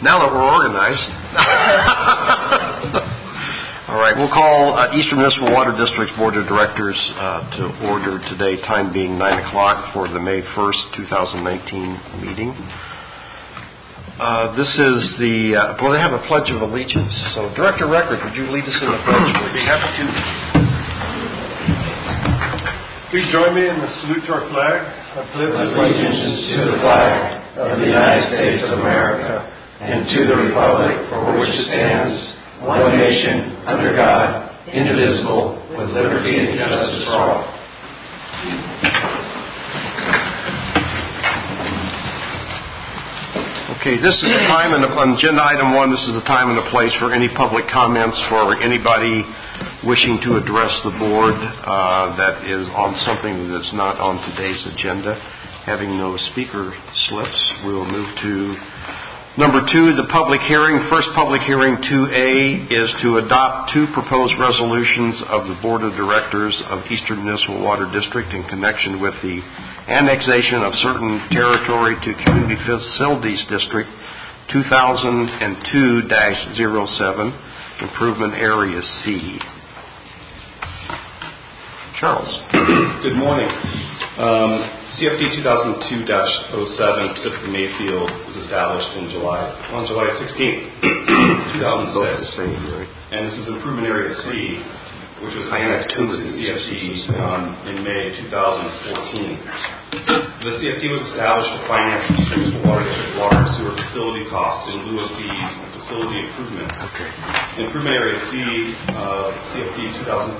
Now that we're organized. All right, we'll call Eastern Municipal Water District's Board of Directors to order today, time being 9 o'clock for the May 1st, 2019 meeting. This is they have a Pledge of Allegiance. So, Director Record, would you lead us in the pledge, please? Be happy to. Please join me in the salute to our flag. I pledge allegiance to the flag of the United States of America and to the republic for which it stands, one nation, under God, indivisible, with liberty and justice for all. Okay, this is the time, and on agenda item 1, this is the time and the place for any public comments for anybody wishing to address the board that is on something that's not on today's agenda. Having no speaker slips, we will move to number 2, the public hearing. First public hearing 2A is to adopt 2 proposed resolutions of the Board of Directors of Eastern Municipal Water District in connection with the annexation of certain territory to Community Facilities District 2002-07, Improvement Area C. Charles. Good morning. CFD 2002-07 Pacific Mayfield was established on July 16, 2006. And this is Improvement Area C, which was annexed into the CFD in May 2014. The CFD was established to finance Eastern Municipal Water District water and sewer facility costs in lieu of fees and facility improvements. Improvement Area C, CFD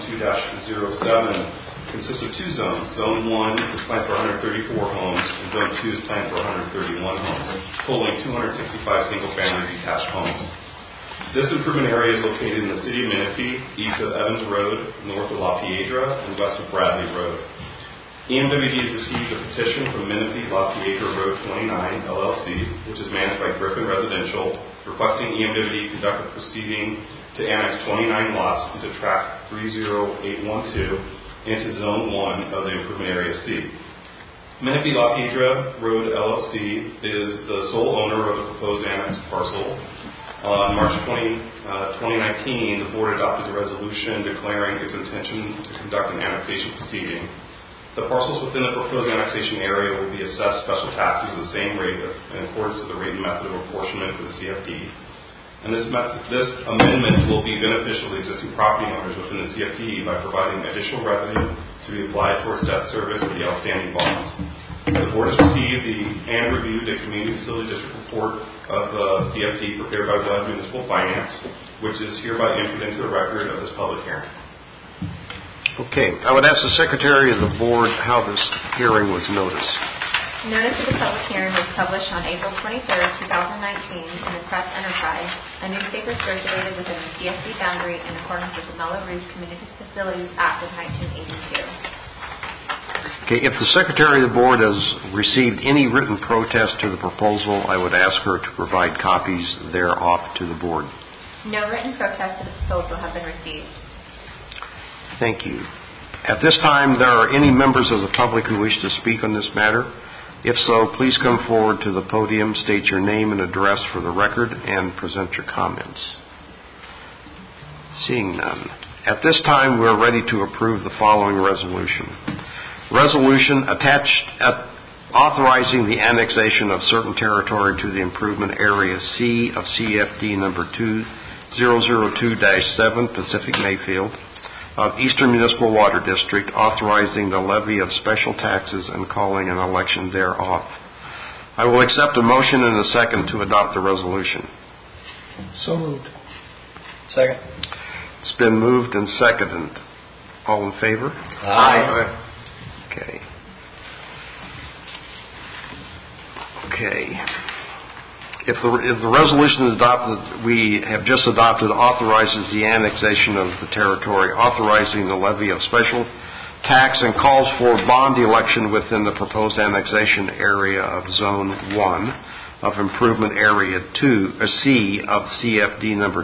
2002-07, consists of 2 zones. Zone 1 is planned for 134 homes, and Zone 2 is planned for 131 homes, totaling 265 single-family detached homes. This improvement area is located in the city of Menifee, east of Evans Road, north of La Piedra, and west of Bradley Road. EMWD has received a petition from Menifee La Piedra Road 29, LLC, which is managed by Griffin Residential, requesting EMWD conduct a proceeding to annex 29 lots into Tract 30812 into Zone 1 of the Improvement Area C. Menifee La Piedra Road LLC is the sole owner of the proposed annexed parcel. On March 2019, the board adopted a resolution declaring its intention to conduct an annexation proceeding. The parcels within the proposed annexation area will be assessed special taxes at the same rate as in accordance with the rate and method of apportionment for the CFD. And this amendment will be beneficial to existing property owners within the CFD by providing additional revenue to be applied towards debt service of the outstanding bonds. The board has received and reviewed the Community Facility District report of the CFD prepared by Webb Municipal Finance, which is hereby entered into the record of this public hearing. Okay, I would ask the Secretary of the Board how this hearing was noticed. Notice of the public hearing was published on April 23, 2019 in the Press Enterprise, a newspaper circulated within the CFD boundary in accordance with the Mello-Roos Community Facilities Act of 1982. Okay, if the Secretary of the Board has received any written protest to the proposal, I would ask her to provide copies thereof to the Board. No written protest to the proposal have been received. Thank you. At this time, there are any members of the public who wish to speak on this matter? If so, please come forward to the podium, state your name and address for the record, and present your comments. Seeing none. At this time, we are ready to approve the following resolution. Resolution authorizing the annexation of certain territory to the Improvement Area C of CFD number 2002-7 Pacific Mayfield of Eastern Municipal Water District, authorizing the levy of special taxes and calling an election thereof. I will accept a motion and a second to adopt the resolution. So moved. Second. It's been moved and seconded. All in favor? Aye. Okay. If the resolution is adopted, we have just adopted, authorizes the annexation of the territory, authorizing the levy of special tax, and calls for bond election within the proposed annexation area of Zone 1 of Improvement Area C of CFD number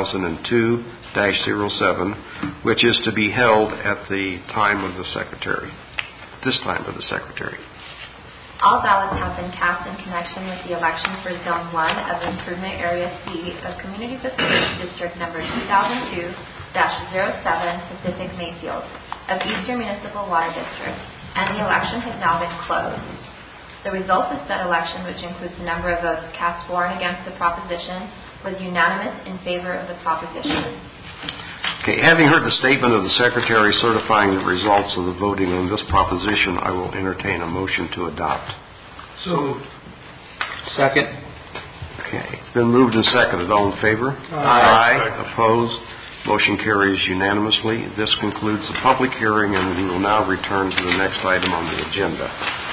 2002-07, which is to be held at the time of the Secretary. This time of the Secretary. All ballots have been cast in connection with the election for Zone 1 of Improvement Area C of Community Facilities District Number 2002-07 Pacific Mayfield of Eastern Municipal Water District, and the election has now been closed. The result of said election, which includes the number of votes cast for and against the proposition, was unanimous in favor of the proposition. Okay, having heard the statement of the Secretary certifying the results of the voting on this proposition, I will entertain a motion to adopt. So moved. Second. Okay, it's been moved and seconded. All in favor? Aye. Opposed? Motion carries unanimously. This concludes the public hearing, and we will now return to the next item on the agenda.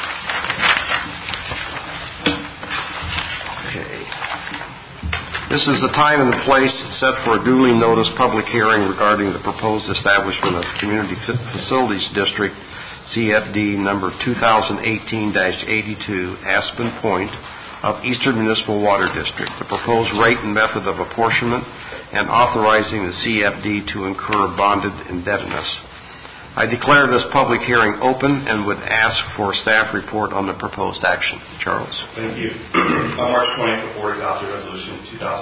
This is the time and the place set for a duly noticed public hearing regarding the proposed establishment of Community Facilities District, CFD number 2018-82, Aspen Point of Eastern Municipal Water District, the proposed rate and method of apportionment, and authorizing the CFD to incur bonded indebtedness. I declare this public hearing open and would ask for a staff report on the proposed action. Charles? Thank you. On March 20th, the Board adopted Resolution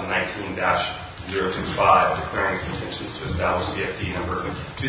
2019-025 declaring its intentions to establish CFD number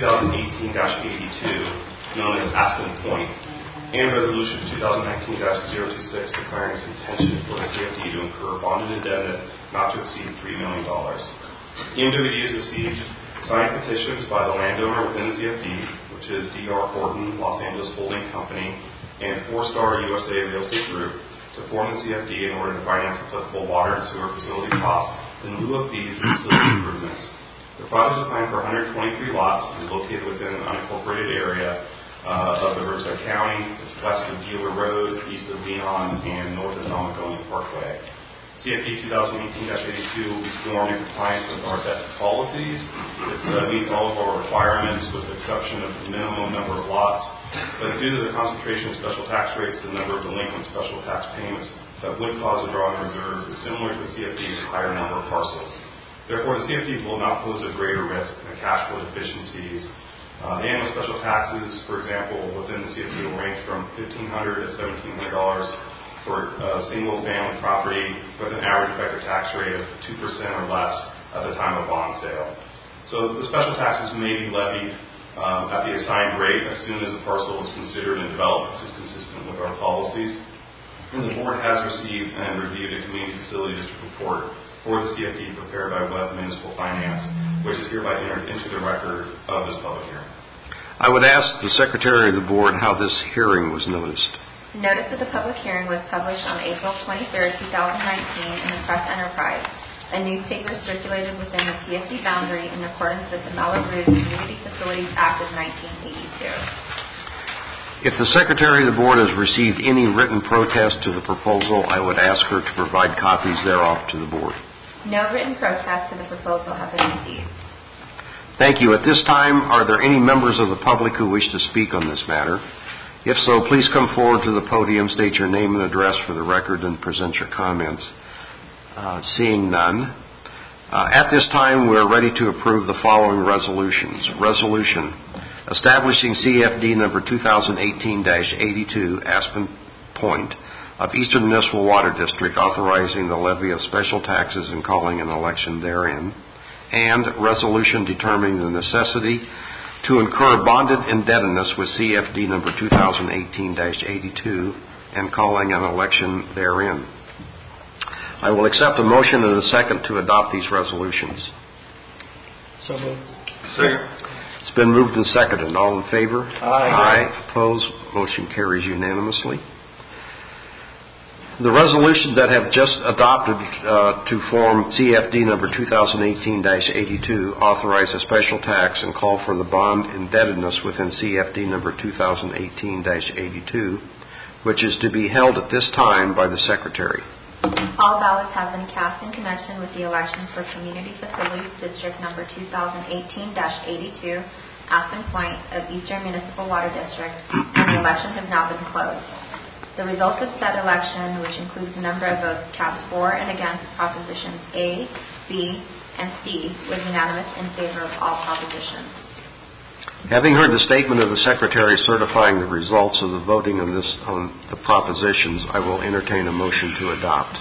2018-82, known as Aspen Point, and Resolution 2019-026 declaring its intention for the CFD to incur bonded indebtedness not to exceed $3 million. EMWD has received signed petitions by the landowner within the CFD, which is D.R. Horton, Los Angeles Holding Company, and 4-Star USA Real Estate Group, to form the CFD in order to finance applicable water and sewer facility costs in lieu of fees and facility improvements. The project is planned for 123 lots and is located within an unincorporated area of the Riverside County. It's west of Dealer Road, east of Leon, and north of Domagonia Parkway. CFD 2018-82 will be formed in compliance with our debt policies. It meets all of our requirements with the exception of the minimum number of lots. But due to the concentration of special tax rates, the number of delinquent special tax payments that would cause a draw on reserves is similar to the CFD's higher number of parcels. Therefore, the CFD will not pose a greater risk than cash flow deficiencies. The annual special taxes, for example, within the CFD will range from $1,500 to $1,700 for a single-family property with an average effective tax rate of 2% or less at the time of bond sale. So the special taxes may be levied at the assigned rate as soon as a parcel is considered and developed, which is consistent with our policies. And the Board has received and reviewed a Community Facility District report for the CFD prepared by Webb Municipal Finance, which is hereby entered into the record of this public hearing. I would ask the Secretary of the Board how this hearing was noticed. Notice of the public hearing was published on April 23, 2019 in the Press Enterprise, a newspaper circulated within the CFD boundary in accordance with the Mellow Root Community Facilities Act of 1982. If the Secretary of the Board has received any written protest to the proposal, I would ask her to provide copies thereof to the Board. No written protests to the proposal have been received. Thank you. At this time, are there any members of the public who wish to speak on this matter? If so, please come forward to the podium, state your name and address for the record, and present your comments. Seeing none, at this time we are ready to approve the following resolutions. Resolution establishing CFD number 2018-82, Aspen Point of Eastern Municipal Water District, authorizing the levy of special taxes and calling an election therein, and resolution determining the necessity to incur bonded indebtedness with CFD number 2018-82 and calling an election therein. I will accept a motion and a second to adopt these resolutions. So moved. Second. It's been moved and seconded. All in favor? Aye. Opposed? Motion carries unanimously. The resolutions that have just adopted to form CFD number 2018-82 authorize a special tax and call for the bond indebtedness within CFD number 2018-82, which is to be held at this time by the Secretary. All ballots have been cast in connection with the election for Community Facilities District number 2018-82, Aspen Point of Eastern Municipal Water District, and the election has now been closed. The results of said election, which includes the number of votes cast for and against propositions A, B, and C, was unanimous in favor of all propositions. Having heard the statement of the Secretary certifying the results of the voting on the propositions, I will entertain a motion to adopt.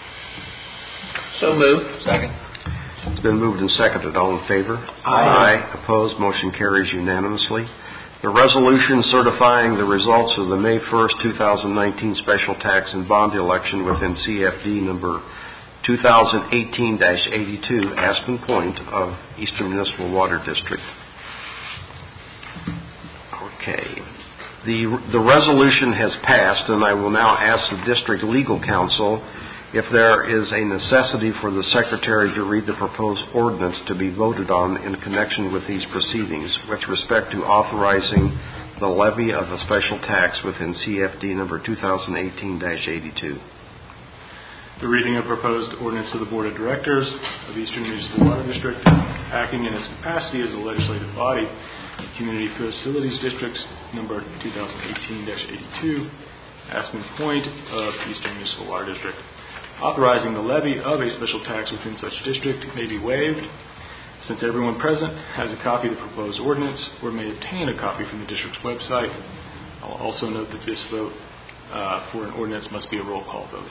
So moved. Second. It's been moved and seconded. All in favor? Aye. Opposed? Motion carries unanimously. The resolution certifying the results of the May 1st, 2019 special tax and bond election within CFD number 2018-82, Aspen Point of Eastern Municipal Water District. Okay. The resolution has passed, and I will now ask the District Legal Counsel if there is a necessity for the Secretary to read the proposed ordinance to be voted on in connection with these proceedings with respect to authorizing the levy of a special tax within CFD number 2018-82. The reading of proposed ordinance of the Board of Directors of Eastern Municipal Water District, acting in its capacity as a legislative body, Community Facilities District number 2018-82, Aspen Point of Eastern Municipal Water District. Authorizing the levy of a special tax within such district may be waived. Since everyone present has a copy of the proposed ordinance or may obtain a copy from the district's website, I'll also note that this vote for an ordinance must be a roll call vote.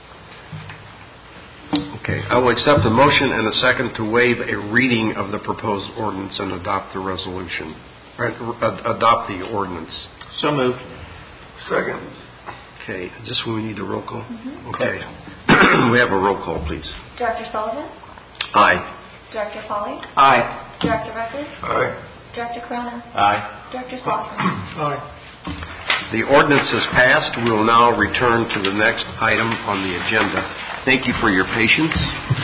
Okay. I will accept a motion and a second to waive a reading of the proposed ordinance and adopt the resolution. Adopt the ordinance. So moved. Second. Okay. Is this when we need a roll call? Mm-hmm. Okay. We have a roll call, please. Director Sullivan? Aye. Director Polly? Aye. Director Rucker? Aye. Director Corona? Aye. Director Slauson? Aye. The ordinance is passed. We will now return to the next item on the agenda. Thank you for your patience.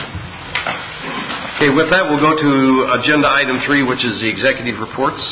Okay, with that, we'll go to agenda item 3, which is the executive reports.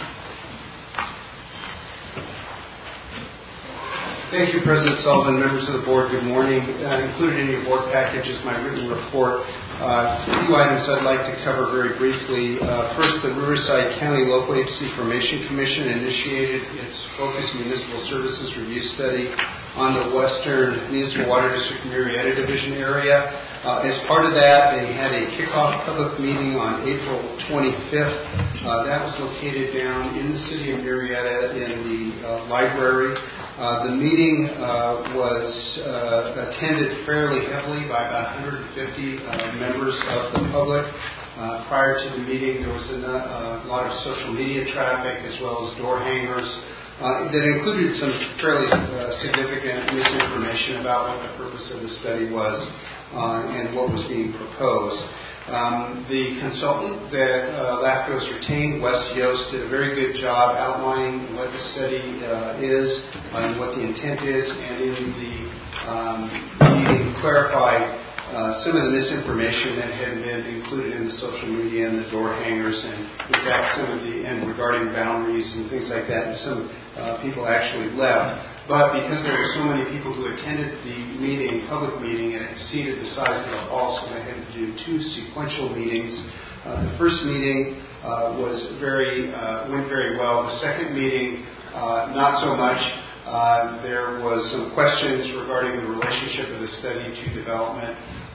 Thank you, President Sullivan, members of the board. Good morning. Included in your board package is my written report. A few items I'd like to cover very briefly. First, the Riverside County Local Agency Formation Commission initiated its Focused Municipal Services Review Study on the Western Municipal Water District Murrieta Division area. As part of that, they had a kickoff public meeting on April 25th. That was located down in the city of Murrieta in the library. The meeting was attended fairly heavily by about 150 members of the public. Prior to the meeting, there was a lot of social media traffic as well as door hangers that included some fairly significant misinformation about what the purpose of the study was and what was being proposed. The consultant that LAFCO has retained, Wes Yost, did a very good job outlining what the study is and what the intent is, and in the meeting clarified some of the misinformation that had been included in the social media and the door hangers, and in fact and regarding boundaries and things like that, and some people actually left. But because there were so many people who attended the meeting, public meeting, it exceeded the size of the hall, so they had to do 2 sequential meetings. The first meeting went very well. The second meeting, not so much. There was some questions regarding the relationship of the study to development,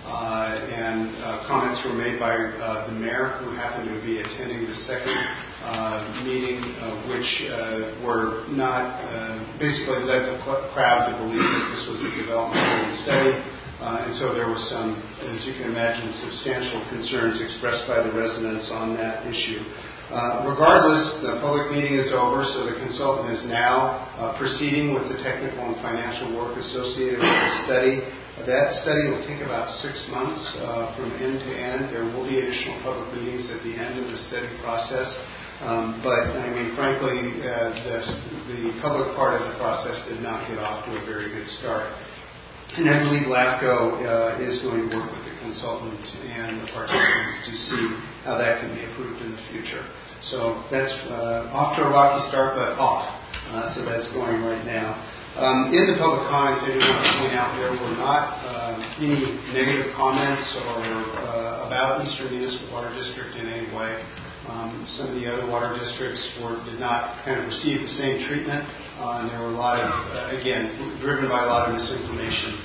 and comments were made by the mayor, who happened to be attending the second meeting, which were not basically led the crowd to believe that this was a development study. And so there were some, as you can imagine, substantial concerns expressed by the residents on that issue. Regardless, the public meeting is over, so the consultant is now proceeding with the technical and financial work associated with the study. That study will take about 6 months from end to end. There will be additional public meetings at the end of the study process. But, I mean, frankly, the public part of the process did not get off to a very good start. And I believe LAFCO is going to work with the consultants and the participants to see how that can be approved in the future. So that's off to a rocky start, but off. So that's going right now. In the public comments, I do want to point out there were not any negative comments or about Eastern Municipal Water District in any way. Some of the other water districts did not kind of receive the same treatment, and there were a lot of, again, driven by a lot of misinformation.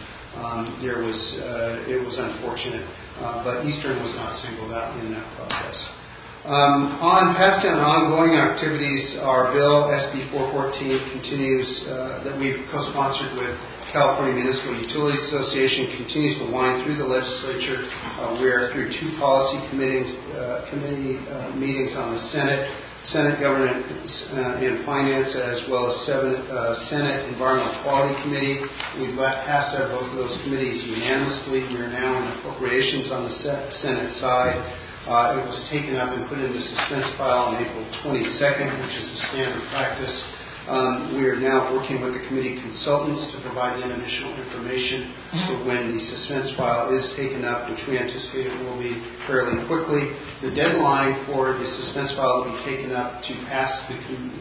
It was unfortunate, but Eastern was not singled out in that process. On past and ongoing activities, our bill, SB 414, continues, that we've co-sponsored with California Municipal Utilities Association, continues to wind through the legislature. We are through 2 policy committee meetings on the Senate Government and Finance, as well as Senate Environmental Quality Committee. We've passed out both of those committees unanimously. We are now in appropriations on the Senate side. It was taken up and put in the suspense file on April 22nd, which is the standard practice. We are now working with the committee consultants to provide them additional information. So when the suspense file is taken up, which we anticipate it will be fairly quickly, the deadline for the suspense file to be taken up to pass the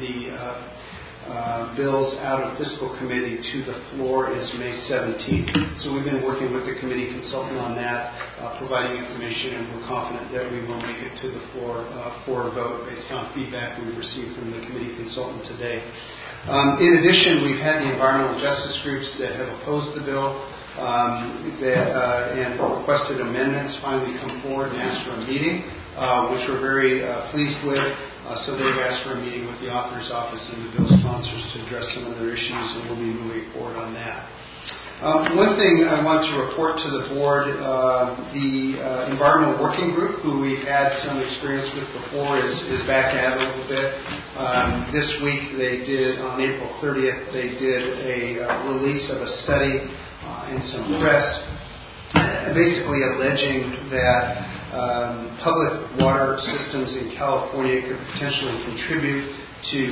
bills out of fiscal committee to the floor is May 17th. So we've been working with the committee consultant on that, providing information, and we're confident that we will make it to the floor for a vote based on feedback we've received from the committee consultant today. In addition, we've had the environmental justice groups that have opposed the bill and requested amendments finally come forward and asked for a meeting, which we're very pleased with. So they've asked for a meeting with the author's office and the bill sponsors to address some of their issues, and we'll be moving forward on that. One thing I want to report to the board, the Environmental Working Group, who we've had some experience with before, is back at it a little bit. This week they did, on April 30th, they did a release of a study in some press, basically alleging that public water systems in California could potentially contribute to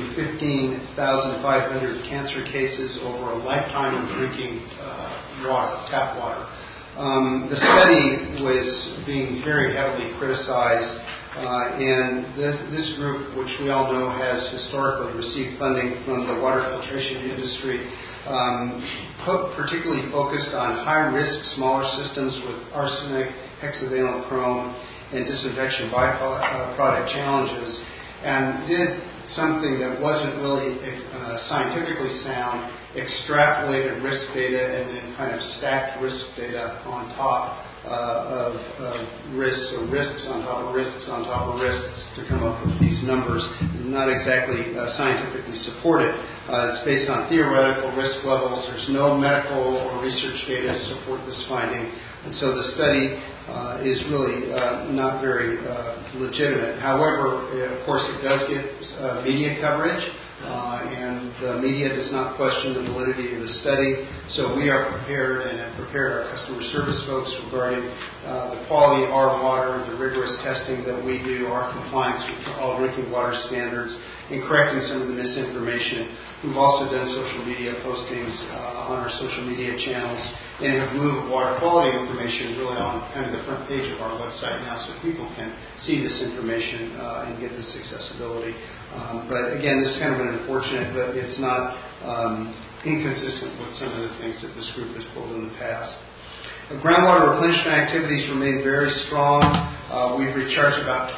15,500 cancer cases over a lifetime of drinking water, tap water. The study was being very heavily criticized, and this group, which we all know has historically received funding from the water filtration industry, particularly focused on high-risk smaller systems with arsenic, hexavalent chrome, and disinfection byproduct challenges, and did something that wasn't really scientifically sound, extrapolated risk data and then kind of stacked risk data on top of risks, or risks on top of risks on top of risks to come up with these numbers. Not exactly scientifically supported. It's based on theoretical risk levels. There's no medical or research data to support this finding. And so the study is really not very legitimate. However, of course, it does get media coverage, and the media does not question the validity of the study. So we are prepared and have prepared our customer service folks regarding the quality of our water, the rigorous testing that we do, our compliance with all drinking water standards, and correcting some of the misinformation. We've also done social media postings on our social media channels and have moved water quality information really on kind of the front page of our website now, so people can see this information and get this accessibility. But again, this is kind of an unfortunate, but it's not inconsistent with some of the things that this group has pulled in the past. Groundwater replenishment activities remain very strong. We've recharged about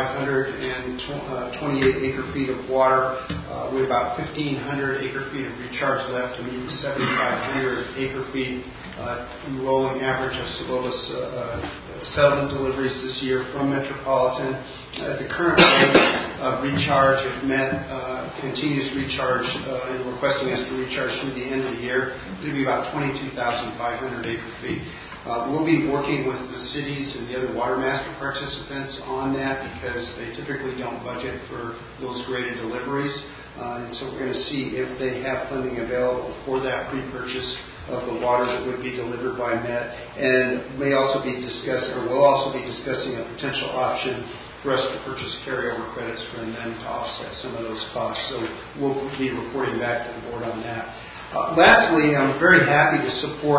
2,528 acre-feet of water. We have about 1,500 acre-feet of recharge left to meet the 7,500 acre-feet rolling average of SOLOBUS settlement deliveries this year from Metropolitan. At the current rate of recharge, if Met continues to recharge and requesting us to recharge through the end of the year, it will be about 22,500 acre-feet. We'll be working with the cities and the other water master participants on that because they typically don't budget for those graded deliveries. And so we're going to see if they have funding available for that pre-purchase of the water that would be delivered by Met, and may also be discussing, or will also be discussing a potential option for us to purchase carryover credits from them to offset some of those costs. So we'll be reporting back to the board on that. Lastly, I'm very happy to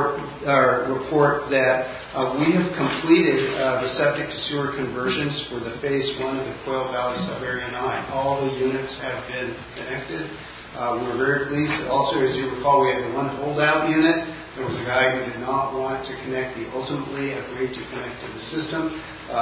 report that we have completed the septic to sewer conversions for the phase 1 of the Quail Valley Sub-Area 9. All the units have been connected. We're very pleased. Also, as you recall, we had the one holdout unit. There was a guy who did not want to connect. He ultimately agreed to connect to the system.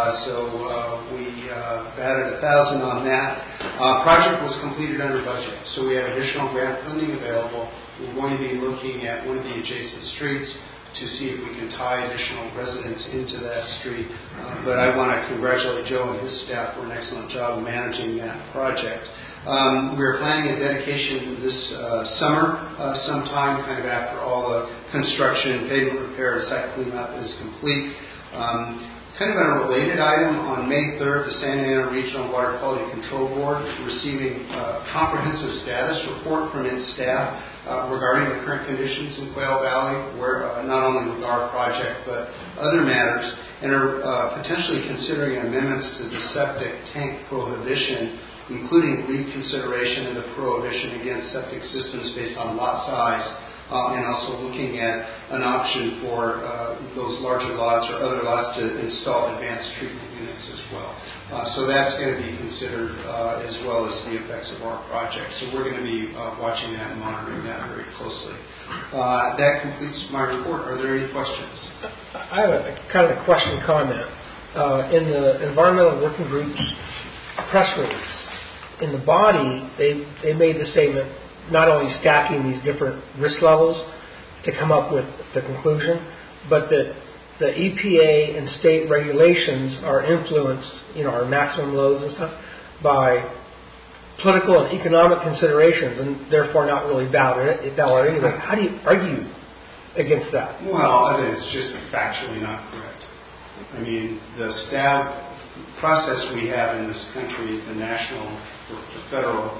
So we batted 1,000 on that. Project was completed under budget. So we have additional grant funding available. We're going to be looking at one of the adjacent streets to see if we can tie additional residents into that street. But I want to congratulate Joe and his staff for an excellent job managing that project. We're planning a dedication this summer sometime, kind of after all the construction, pavement repair, and site cleanup is complete. Kind of a related item, on May 3rd, the Santa Ana Regional Water Quality Control Board receiving a comprehensive status report from its staff regarding the current conditions in Quail Valley, where not only with our project but other matters, and are potentially considering amendments to the septic tank prohibition, including reconsideration of the prohibition against septic systems based on lot size, and also looking at an option for those larger lots or other lots to install advanced treatment units as well. So that's going to be considered as well as the effects of our project. So we're going to be watching that and monitoring that very closely. That completes my report. Are there any questions? I have a kind of a question comment. In the Environmental Working Group's press release, in the body, they made the statement not only stacking these different risk levels to come up with the conclusion, but that the EPA and state regulations are influenced, our maximum loads and stuff, by political and economic considerations, and therefore not really valid anyway. How do you argue against that? Well, I think it's just factually not correct. I mean, the process we have in this country, the national, the federal,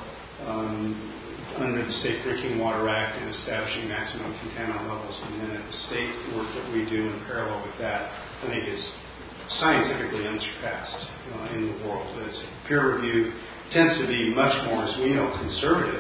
under the State Drinking Water Act and establishing maximum contaminant levels, and then at the state work that we do in parallel with that, I think is scientifically unsurpassed in the world. It's peer review tends to be much more, as we know, conservative,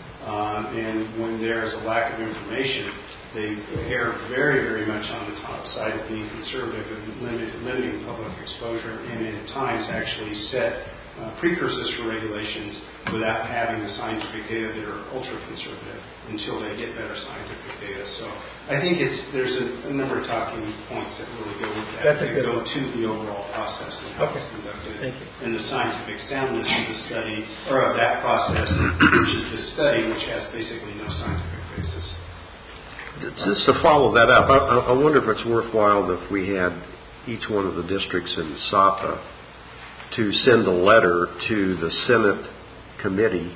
and when there is a lack of information, they err very, very much on the top side of being conservative and limiting public exposure, and at times actually set precursors for regulations without having the scientific data that are ultra-conservative until they get better scientific data. So I think there's a number of talking points that really go with that. They go to the overall process and how it's conducted and the scientific soundness of the study, or of that process, which is the study, which has basically no scientific basis. Just to follow that up, I wonder if it's worthwhile if we had each one of the districts in SAPA to send a letter to the Senate committee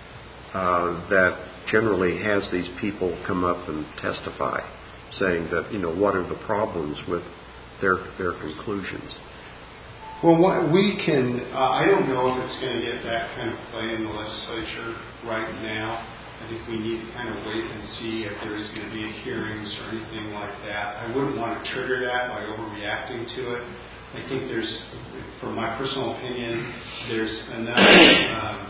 that generally has these people come up and testify, saying that, what are the problems with their conclusions. Well, we can, I don't know if it's going to get that kind of play in the legislature right now. I think we need to kind of wait and see if there is going to be hearings or anything like that. I wouldn't want to trigger that by overreacting to it. I think from my personal opinion, there's enough,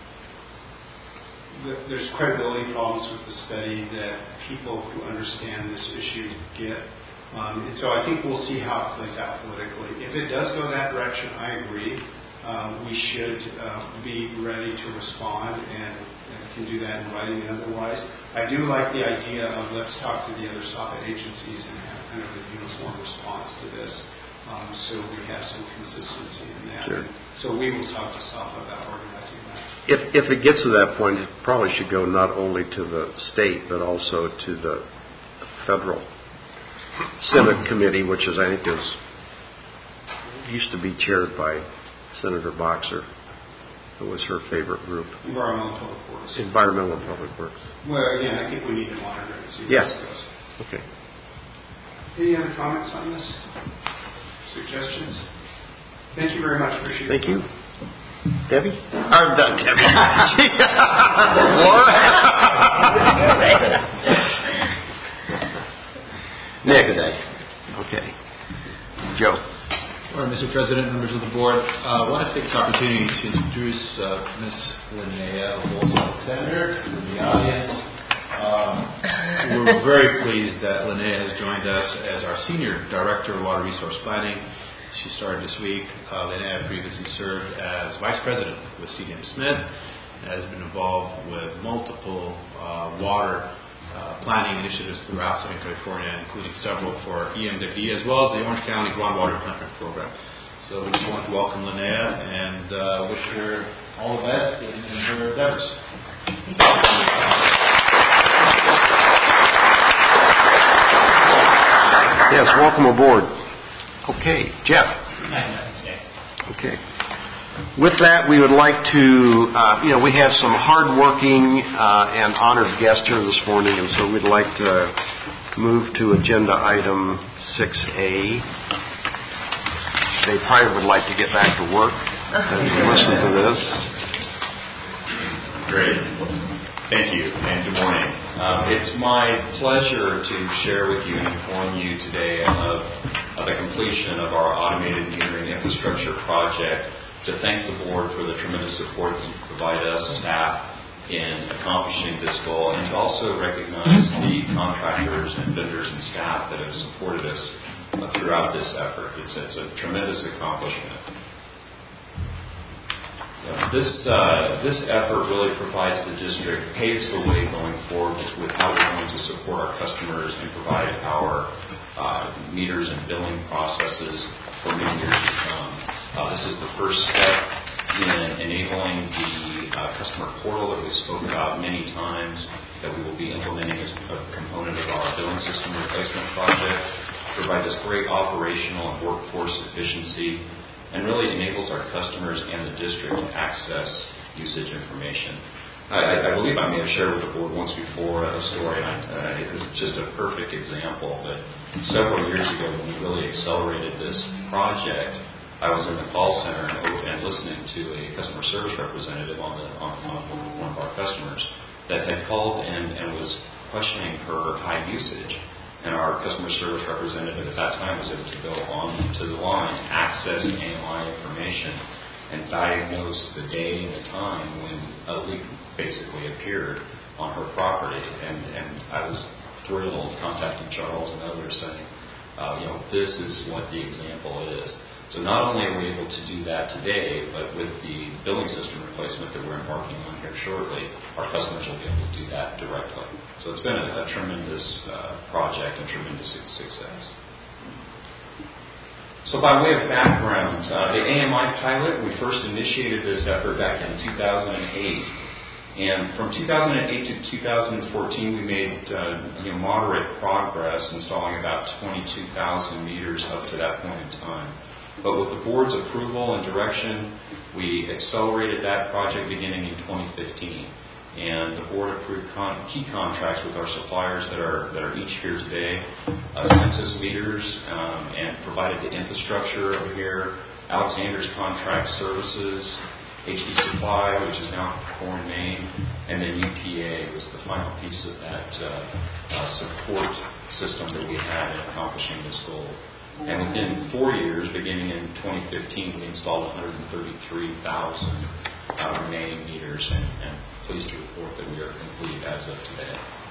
there's credibility problems with the study that people who understand this issue get. And so I think we'll see how it plays out politically. If it does go that direction, I agree. We should be ready to respond and can do that in writing and otherwise. I do like the idea of let's talk to the other SAPA agencies and have kind of a uniform response to this. So we have some consistency in that. Sure. So we will talk to SAPA about organizing that. If it gets to that point, it probably should go not only to the state, but also to the federal Senate committee, which is, I think, used to be chaired by Senator Boxer. It was her favorite group. Environmental Public Works. Environmental Public Works. Well, again, I think we need to monitor and see yes. how this goes. Okay. Any other comments on this? Suggestions? Thank you very much. Appreciate it. Thank you. Debbie? I'm done, Debbie. Laura? Nick. Okay. Joe. All right, Mr. President, members of the board, I want to take this opportunity to introduce Ms. Linnea Wilson-Alexander in the audience. We're very pleased that Linnea has joined us as our Senior Director of Water Resource Planning. She started this week. Linnea previously served as Vice President with C.D.M. Smith and has been involved with multiple water planning initiatives throughout Southern California, including several for EMWD as well as the Orange County Groundwater Management Program. So we just want to welcome Linnea and wish her all the best in her endeavors. Yes, welcome aboard. Okay, Jeff. Okay. With that, we would like to, we have some hardworking and honored guests here this morning, and so we'd like to move to agenda item 6A. They probably would like to get back to work and listen to this. Great. Thank you, and good morning. It's my pleasure to share with you and inform you today of the completion of our automated metering infrastructure project, to thank the board for the tremendous support that you provide us, staff, in accomplishing this goal, and to also recognize the contractors and vendors and staff that have supported us throughout this effort. It's a tremendous accomplishment. This effort really provides the district, paves the way going forward with how we're going to support our customers and provide our meters and billing processes for many years to come. This is the first step in enabling the customer portal that we spoke about many times, that we will be implementing as a component of our billing system replacement project. Provides us great operational and workforce efficiency, and really enables our customers and the district to access usage information. I believe I may have shared with the board once before a story, and it was just a perfect example, but several years ago when we really accelerated this project, I was in the call center and listening to a customer service representative on one of our customers that had called and was questioning her high usage. And our customer service representative at that time was able to go on to the line, access AMI information, and diagnose the day and the time when a leak basically appeared on her property. And I was thrilled contacting Charles and others saying, this is what the example is. So not only are we able to do that today, but with the billing system replacement that we're embarking on here shortly, our customers will be able to do that directly. So it's been a tremendous project and tremendous success. So by way of background, the AMI pilot, we first initiated this effort back in 2008. And from 2008 to 2014, we made moderate progress, installing about 22,000 meters up to that point in time. But with the board's approval and direction, we accelerated that project beginning in 2015. And the board approved key contracts with our suppliers that are each here today, Census Meters, and provided the infrastructure over here, Alexander's Contract Services, HD Supply, which is now Core & Main, and then UPA was the final piece of that support system that we had in accomplishing this goal. And within 4 years, beginning in 2015, we installed 133,000 remaining meters, and pleased to report that we are complete as of today.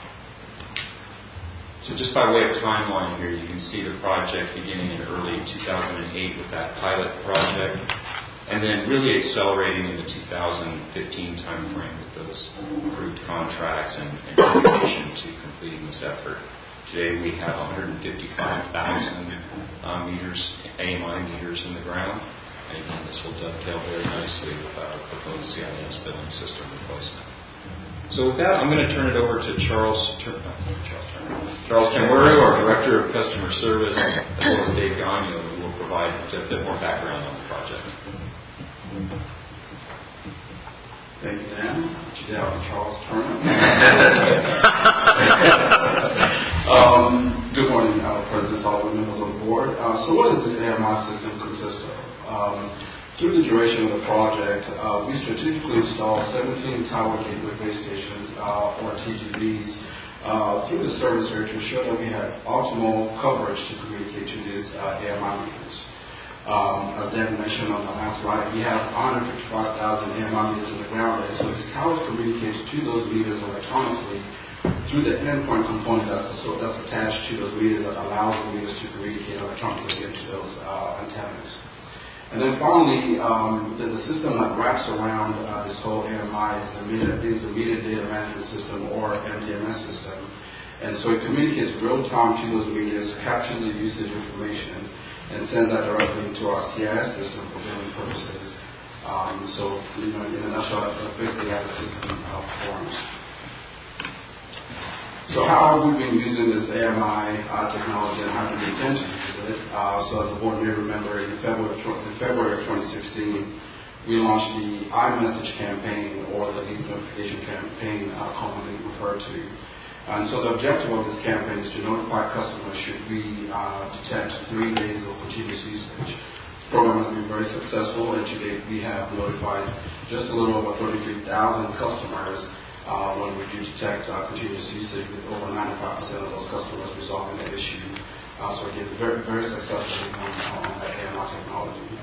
So just by way of timeline here, you can see the project beginning in early 2008 with that pilot project, and then really accelerating in the 2015 timeframe with those approved contracts and dedication to completing this effort. Today we have 155,000 meters, AMI meters in the ground, and again, this will dovetail very nicely with our proposed CIS billing system replacement. So with that, I'm going to turn it over to Charles Tamuru, our Director of Customer Service, as well as Dave Gagno, who will provide a bit more background on the project. Thank you, Dan. Charles Turner. Good morning, President, all the members of the board. So what does this AMI system consist of? Through the duration of the project, we strategically installed 17 tower gateway base stations, or TGBs, through the service area to ensure that we had optimal coverage to communicate to these AMI meters. As Dan mentioned on the last slide, we have 155,000 AMI meters in the ground, and so these towers communicate to those meters electronically through the endpoint component that's attached to those meters that allows the meters to communicate electronically into those antennas. And then finally, the system that wraps around this whole AMI is the meter data management system, or MDMS system. And so it communicates real time to those meters, captures the usage information, and sends that directly into our CIS system for billing purposes. So, in a nutshell, that's basically how the system performs. So how have we been using this AMI technology, and how do we intend to use it? So as the board may remember, in February of 2016, we launched the iMessage campaign, or the lead notification campaign, commonly referred to. And so the objective of this campaign is to notify customers should we detect 3 days of continuous usage. The program has been very successful, and to date we have notified just a little over 33,000 customers when we do detect continuous usage, with over 95% of those customers resolving the issue. So again, very, very successful on that AMI technology.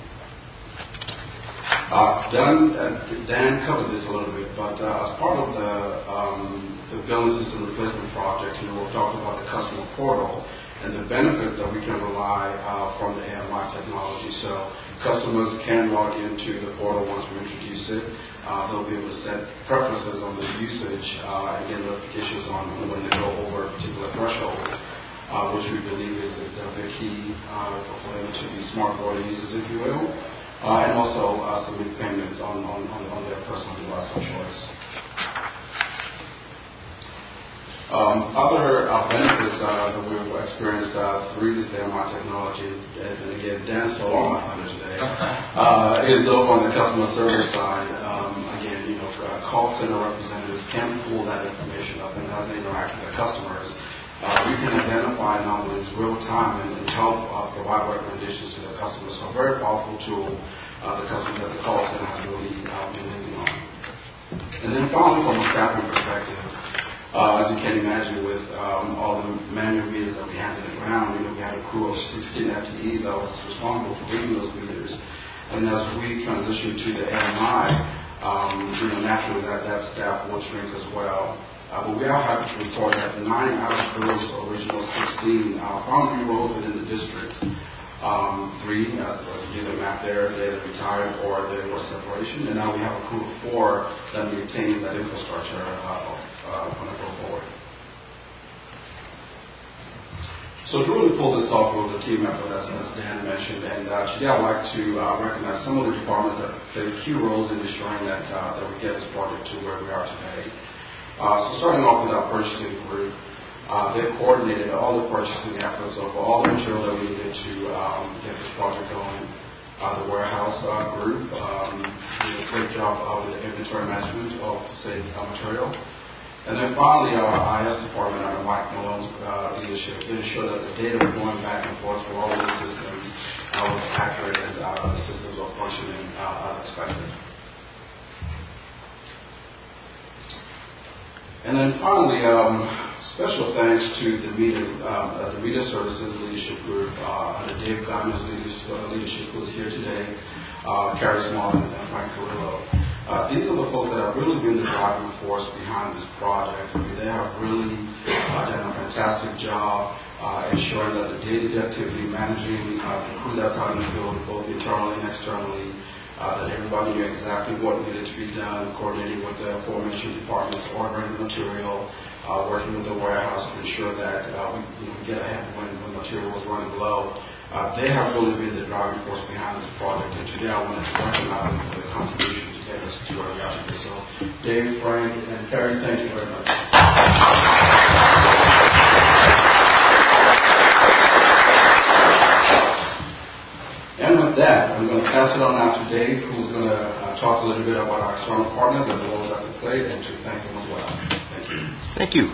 Dan covered this a little bit, but as part of the billing system replacement project, we've talked about the customer portal and the benefits that we can rely from the AMI technology. So customers can log into the portal once we introduce it. They'll be able to set preferences on the usage and get notifications on when they go over a particular threshold, which we believe is the key for them to be smart water users, if you will, and also submit payments on their personal device of choice. Other benefits that we've experienced through this AMI technology, and again, Dan stole all my thunder today, is over on the customer service side. Again, call center representatives can pull that information up, and as they interact with the customers, we can identify anomalies real time and help provide recommendations to the customers. So a very powerful tool the customers at the call center has really been leaning on. And then finally, from a staffing perspective, as you can imagine, with all the manual meters that we had in the ground, we had a crew of 16 FTEs that was responsible for reading those meters. And as we transition to the AMI, naturally that staff will shrink as well. But we are happy to report that 9 out of those original 16 found new roles within the district. 3, as you do the math there, they either retired or they were separation. And now we have a crew of 4 that maintains that infrastructure on a go forward. So to really pull this off with the team effort, as Dan mentioned, and today I'd like to recognize some of the departments that played key roles in ensuring that we get this project to where we are today. So starting off with our purchasing group, they coordinated all the purchasing efforts of all the material that we needed to get this project going. The warehouse group did a great job with the inventory management of safe material. And then finally, our IS department under Mike Malone's leadership did ensure that the data was going back and forth for all these systems was accurate and the systems were functioning as expected. And then finally, special thanks to the media services leadership group under Dave Gomez's leadership, who is here today, Carrie Small and Frank Carrillo. These are the folks that have really been the driving force behind this project. I mean, they have really done a fantastic job ensuring that the day-to-day activity, managing the crew that's out in the field, both internally and externally, that everybody knew exactly what needed to be done, coordinating with the aforementioned departments, ordering the material, working with the warehouse to ensure that we get ahead when material was running low. They have really been the driving force behind this project, and today I wanted to recognize them for their contribution to get us to where we are today. So, Dave, Frank, and Carrie, thank you very much. And with that, I'm going to pass it on now to Dave, who's going to talk a little bit about our external partners and the roles that they played, and to thank them as well. Thank you. Thank you.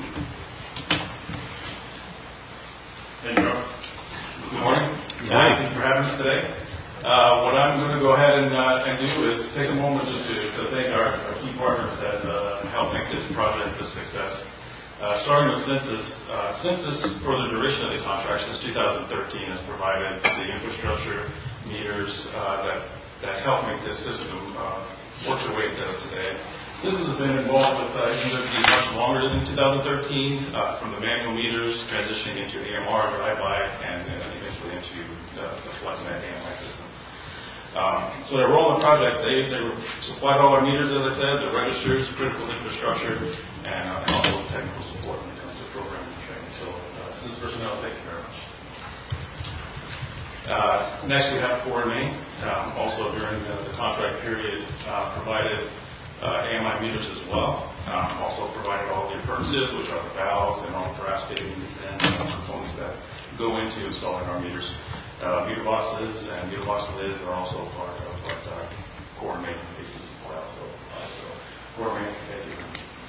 Thank you. Good morning. Hi. Thank you for having us today. What I'm going to go ahead and do is take a moment just to thank our key partners that helped make this project a success. Starting with Census. Census, for the duration of the contract since 2013, has provided the infrastructure, meters that help make this system work the way it does today. This has been involved with UWD much longer than 2013, from the manual meters transitioning into AMR, drive-by, and then eventually into the FlexNet AMI system. So their role in the project, they supplied all our meters, as I said, the registers, critical infrastructure, and also technical support when it comes to programming and training. So Census personnel, thank you very much. Next, we have Core & Main. Also during the contract period, provided AMI meters as well. Also provided all the appurtenances, which are the valves and all the brass fittings and components that go into installing our meters. Meter boxes and meter box lids are also part of what core main features as well. So core main, thank you.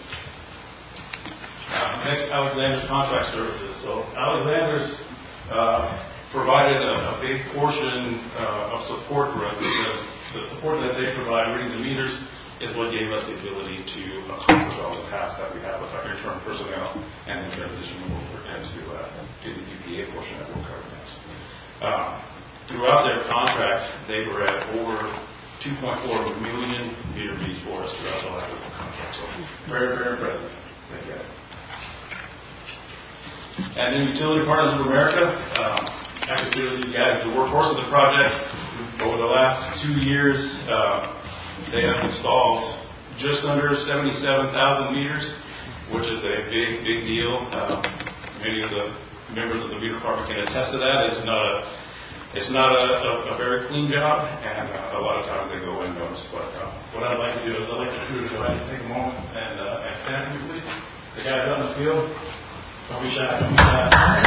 Next, Alexander's contract services. So Alexander's provided a big portion of support for us because the support that they provide reading the meters is what gave us the ability to accomplish all the tasks that we have with our intern personnel and then transition over into the UPA portion that we'll cover next. Throughout their contract, they were at over 2.4 million meter reads for us throughout the life of the contract. So very, very impressive. Thank you guys. And then Utility Partners of America, I consider these guys the workhorse of the project. Over the last 2 years, they have installed just under 77,000 meters, which is a big, big deal. Many of the members of the meter department can attest to that. It's not a very clean job, and a lot of times they go unnoticed. But what I'd like to do is I'd like to take a moment and stand for me, please. The guys out in the field. Don't be shy. Don't be shy.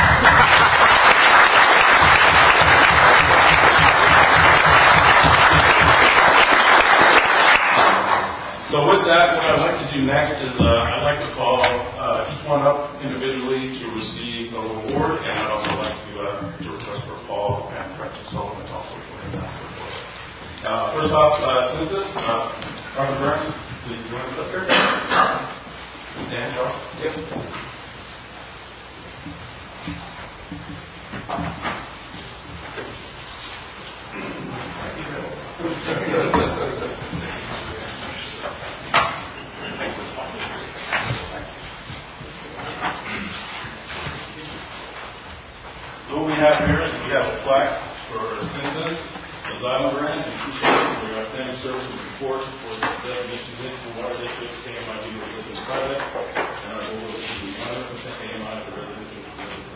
So with that, what I'd like to do next is I'd like to call each one up individually to receive a reward, and I'd also like to request for Paul and Francis Sullivan to also join us. First off, Census, Dr. Burns, please join us up here. Dan, Charles. Yep. So what we have here is we have a plaque for Census, the Zyma Grant, and appreciation for your outstanding service and support for the success of Eastern Municipal Water District's AMI Resilience Project, and our goal is to be 100% AMI for residential customers.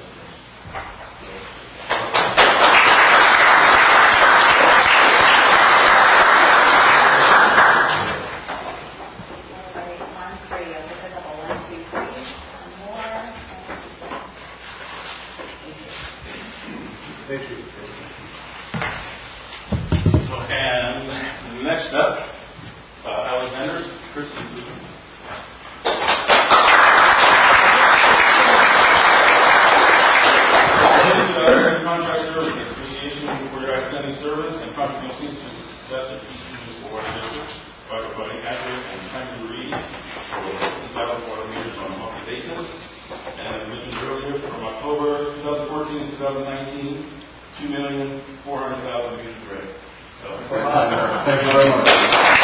Thank you. And next up, Alexander's Kristen. Contract services, appreciation for your outstanding service and contributions to the success of Eastern Municipal Water District by providing accurate and timely reads for 50,000 water meters on a monthly basis. And as mentioned earlier, from October 2014 to 2019, 2,400,000 meters read. Thank you very much.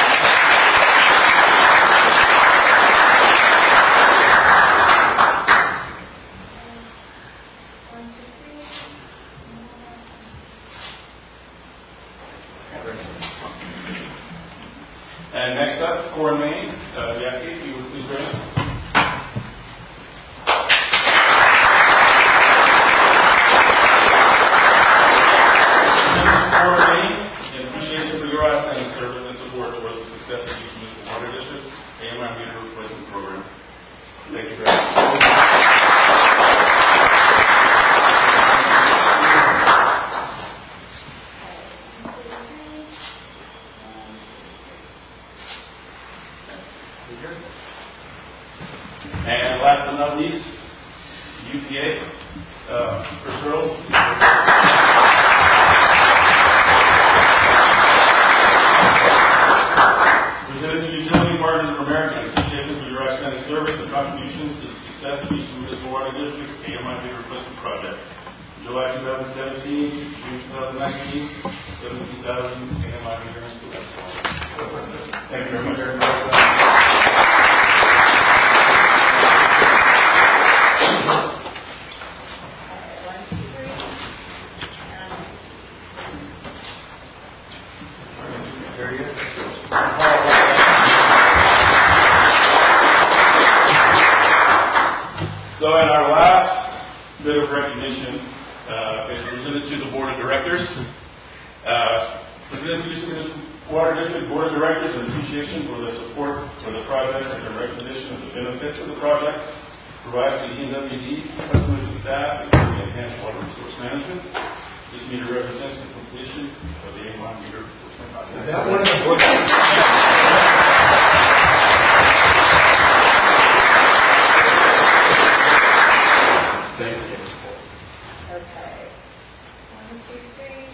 And next up, Core Main, Jackie, if you would please join us. Thank you very much. And last but not least, UPA, Chris Earls. Presented to Utility Partners of America, appreciation for your outstanding service and contributions to the success of Eastern Municipal Water District's AMI Meter Replacement Project. July 2017, June 2019, 17,000 AMI meter installations. Thank you very much. So in our last bit of recognition, is presented to the Board of Directors. Presented to the Water District Board of Directors in appreciation for their support for the project and their recognition of the benefits of the project, provides the EWD customers and staff including enhanced water resource management. This meter represents the completion of the A1 meter replacement project. That one is important. Thank you. Okay. 1, 2, 3. 1, 2, 3.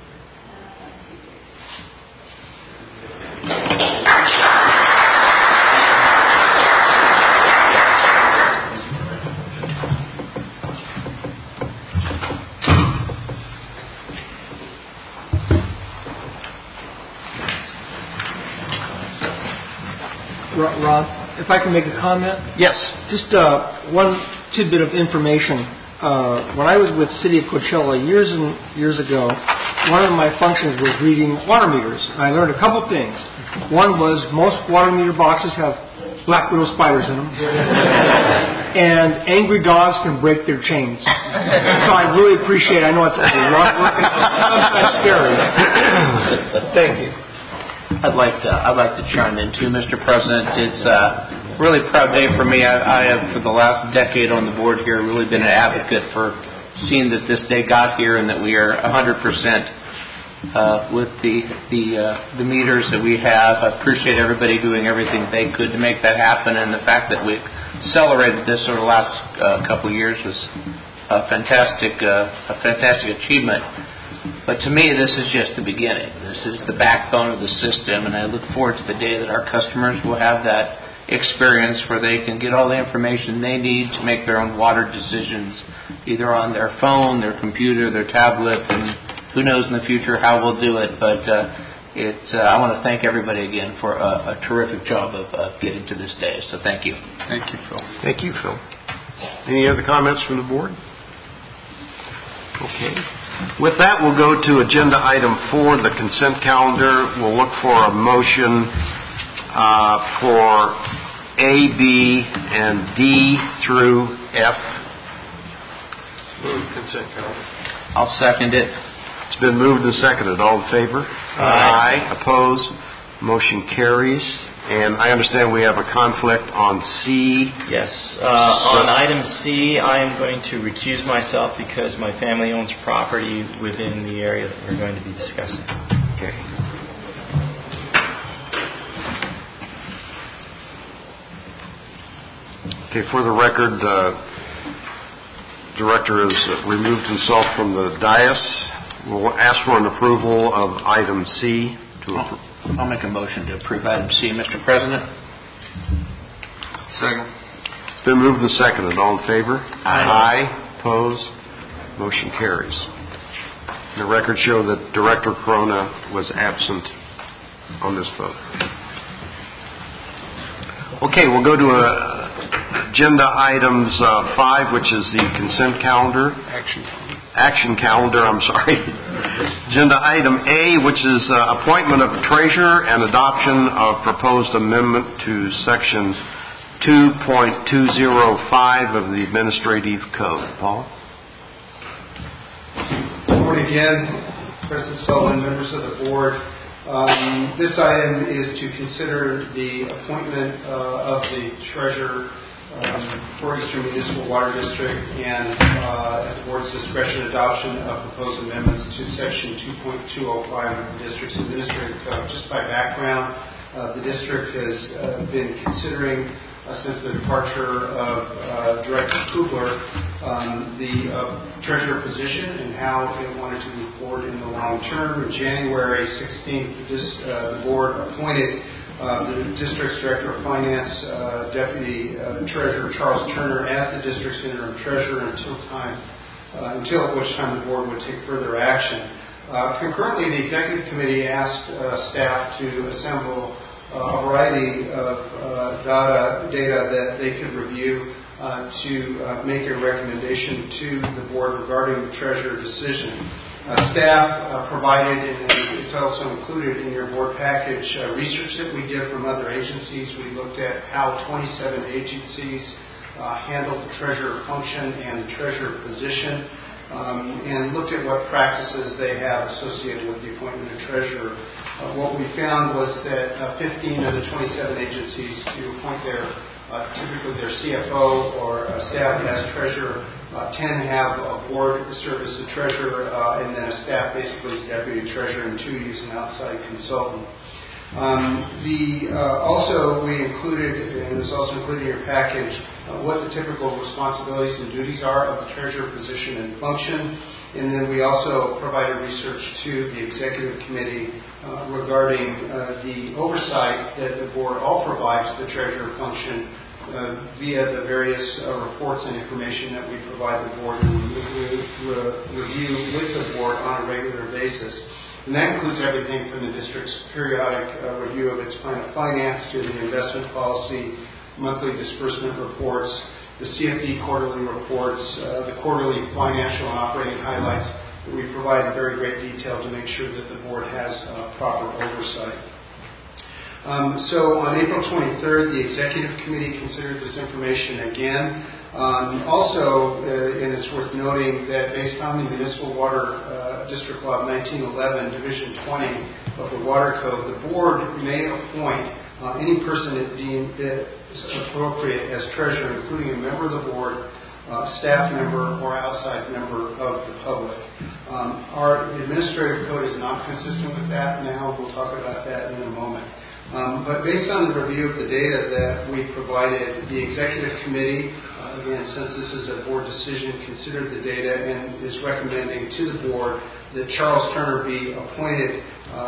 Ross, if I can make a comment? Yes. Just one tidbit of information. When I was with City of Coachella years and years ago, one of my functions was reading water meters. And I learned a couple things. One was most water meter boxes have black widow spiders in them. And angry dogs can break their chains. So I really appreciate it. I know it's a lot of work. It's scary. Thank you. I'd like to chime in too, Mr. President. It's a really proud day for me. I have, for the last decade on the board here, really been an advocate for seeing that this day got here and that we are 100% with the meters that we have. I appreciate everybody doing everything they could to make that happen, and the fact that we accelerated this over the last couple of years was a fantastic achievement. But to me, this is just the beginning. This is the backbone of the system, and I look forward to the day that our customers will have that experience where they can get all the information they need to make their own water decisions, either on their phone, their computer, their tablet, and who knows in the future how we'll do it. But I want to thank everybody again for a terrific job of getting to this day. So thank you. Thank you, Phil. Thank you, Phil. Any other comments from the board? Okay. With that, we'll go to agenda item 4, the consent calendar. We'll look for a motion for A, B, and D through F. Move consent calendar. I'll second it. It's been moved and seconded. All in favor? Aye. Opposed? Motion carries. And I understand we have a conflict on C. Yes. On item C, I am going to recuse myself because my family owns property within the area that we're going to be discussing. Okay. Okay, for the record, the director has removed himself from the dais. We'll ask for an approval of item C. I'll make a motion to approve item C, Mr. President. Second. It's been moved and seconded. All in favor? Aye. Opposed? Motion carries. The records show that Director Corona was absent on this vote. Okay, we'll go to agenda items 5, which is the consent calendar. Action calendar, I'm sorry. Agenda item A, which is appointment of treasurer and adoption of proposed amendment to section 2.205 of the Administrative Code. Paul? Good morning again, President Sullivan, members of the board. This item is to consider the appointment of the treasurer for Eastern Municipal Water District and at the board's discretion adoption of proposed amendments to section 2.205 of the district's administrative code. Just by background, the district has been considering since the departure of Director Kubler the treasurer position and how it wanted to move forward in the long term. On January 16th, the board appointed the district's Director of Finance, Deputy Treasurer Charles Turner, as the district's interim treasurer until at which time the board would take further action. Concurrently, the Executive Committee asked staff to assemble a variety of data that they could review to make a recommendation to the board regarding the treasurer decision. Staff provided, and it's also included in your board package, research that we did from other agencies. We looked at how 27 agencies handle the treasurer function and the treasurer position. and looked at what practices they have associated with the appointment of treasurer. What we found was that 15 of the 27 agencies who appoint typically their CFO or staff as treasurer, 10 have a board serve as the treasurer, and then a staff basically as deputy treasurer, and 2 use an outside consultant. Also, we included, and it's also included in your package, what the typical responsibilities and duties are of the treasurer position and function. And then we also provided research to the executive committee regarding the oversight that the board all provides the treasurer function via the various reports and information that we provide the board and review with the board on a regular basis. And that includes everything from the district's periodic review of its plan of finance to the investment policy, monthly disbursement reports, the CFD quarterly reports, the quarterly financial and operating highlights that we provide in very great detail to make sure that the board has proper oversight. So on April 23rd, the executive committee considered this information again. And it's worth noting that based on the Municipal Water District Law of 1911, Division 20 of the Water Code, the board may appoint any person it deemed appropriate as treasurer, including a member of the board, staff member, or outside member of the public. Our administrative code is not consistent with that now. We'll talk about that in a moment. But based on the review of the data that we provided, the executive committee, again, since this is a board decision, considered the data and is recommending to the board that Charles Turner be appointed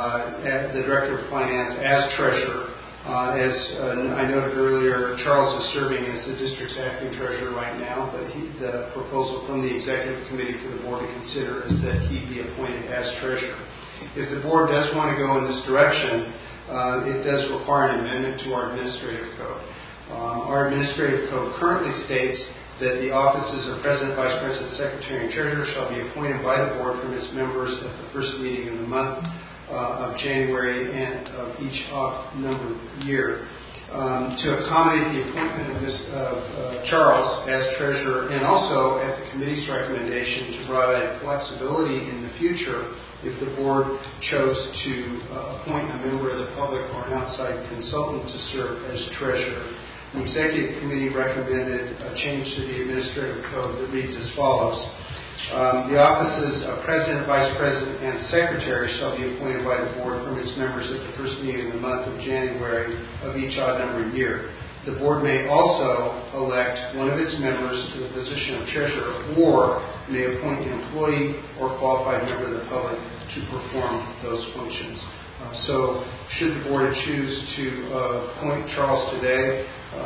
as the Director of Finance as treasurer. As I noted earlier, Charles is serving as the district's acting treasurer right now, but the proposal from the executive committee for the board to consider is that he be appointed as treasurer. If the board does want to go in this direction, it does require an amendment to our administrative code. Our administrative code currently states that the offices of President, Vice President, Secretary, and Treasurer shall be appointed by the board from its members at the first meeting in the month of January and of each odd-numbered year. To accommodate the appointment of Charles as treasurer, and also at the committee's recommendation to provide flexibility in the future if the board chose to appoint a member of the public or an outside consultant to serve as treasurer. The executive committee recommended a change to the administrative code that reads as follows. The offices of President, Vice President, and Secretary shall be appointed by the board from its members at the first meeting in the month of January of each odd-numbered year. The board may also elect one of its members to the position of treasurer, or may appoint an employee or qualified member of the public to perform those functions. So should the board choose to appoint Charles today,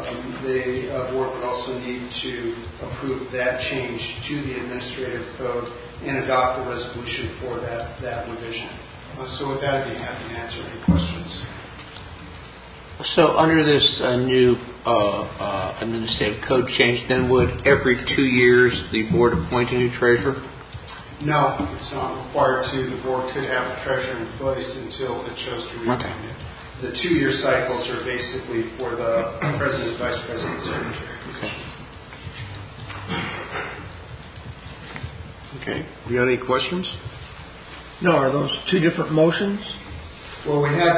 the board would also need to approve that change to the administrative code and adopt the resolution for that revision. So with that, I'd be happy to answer any questions. So under this new administrative code change, then would every 2 years the board appoint a new treasurer? No, it's not required to. The board could have a treasurer in place until it chose to resign it. The 2-year cycles are basically for the president, vice president, secretary positions. Okay. You got any questions? No. Are those two different motions? Well, we have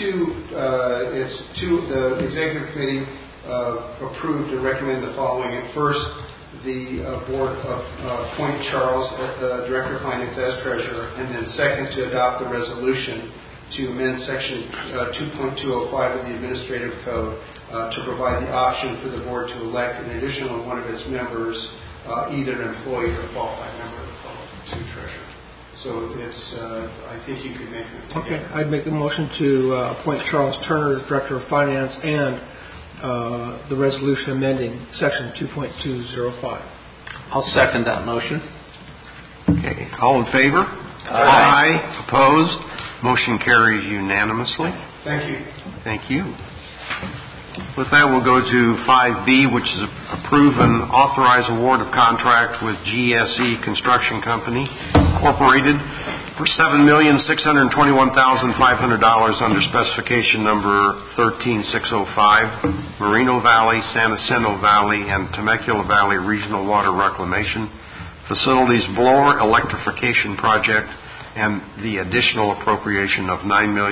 the executive committee approved and recommend the following. At first, the board appoint Charles as Director of Finance as treasurer, and then second, to adopt the resolution to amend Section 2.205 of the Administrative Code to provide the option for the board to elect an additional one of its members, either an employee or a qualified member of the public, to treasurer. So it's, I think you could make it. Okay, I'd make the motion to appoint Charles Turner as Director of Finance and the resolution amending Section 2.205. I'll second that motion. Okay, all in favor? Aye. Opposed? Motion carries unanimously. Thank you. Thank you. With that, we'll go to 5B, which is approve and authorize award of contract with GSE Construction Company, Incorporated, for $7,621,500 under specification number 13605, Moreno Valley, San Jacinto Valley, and Temecula Valley Regional Water Reclamation Facilities Blower Electrification Project and the additional appropriation of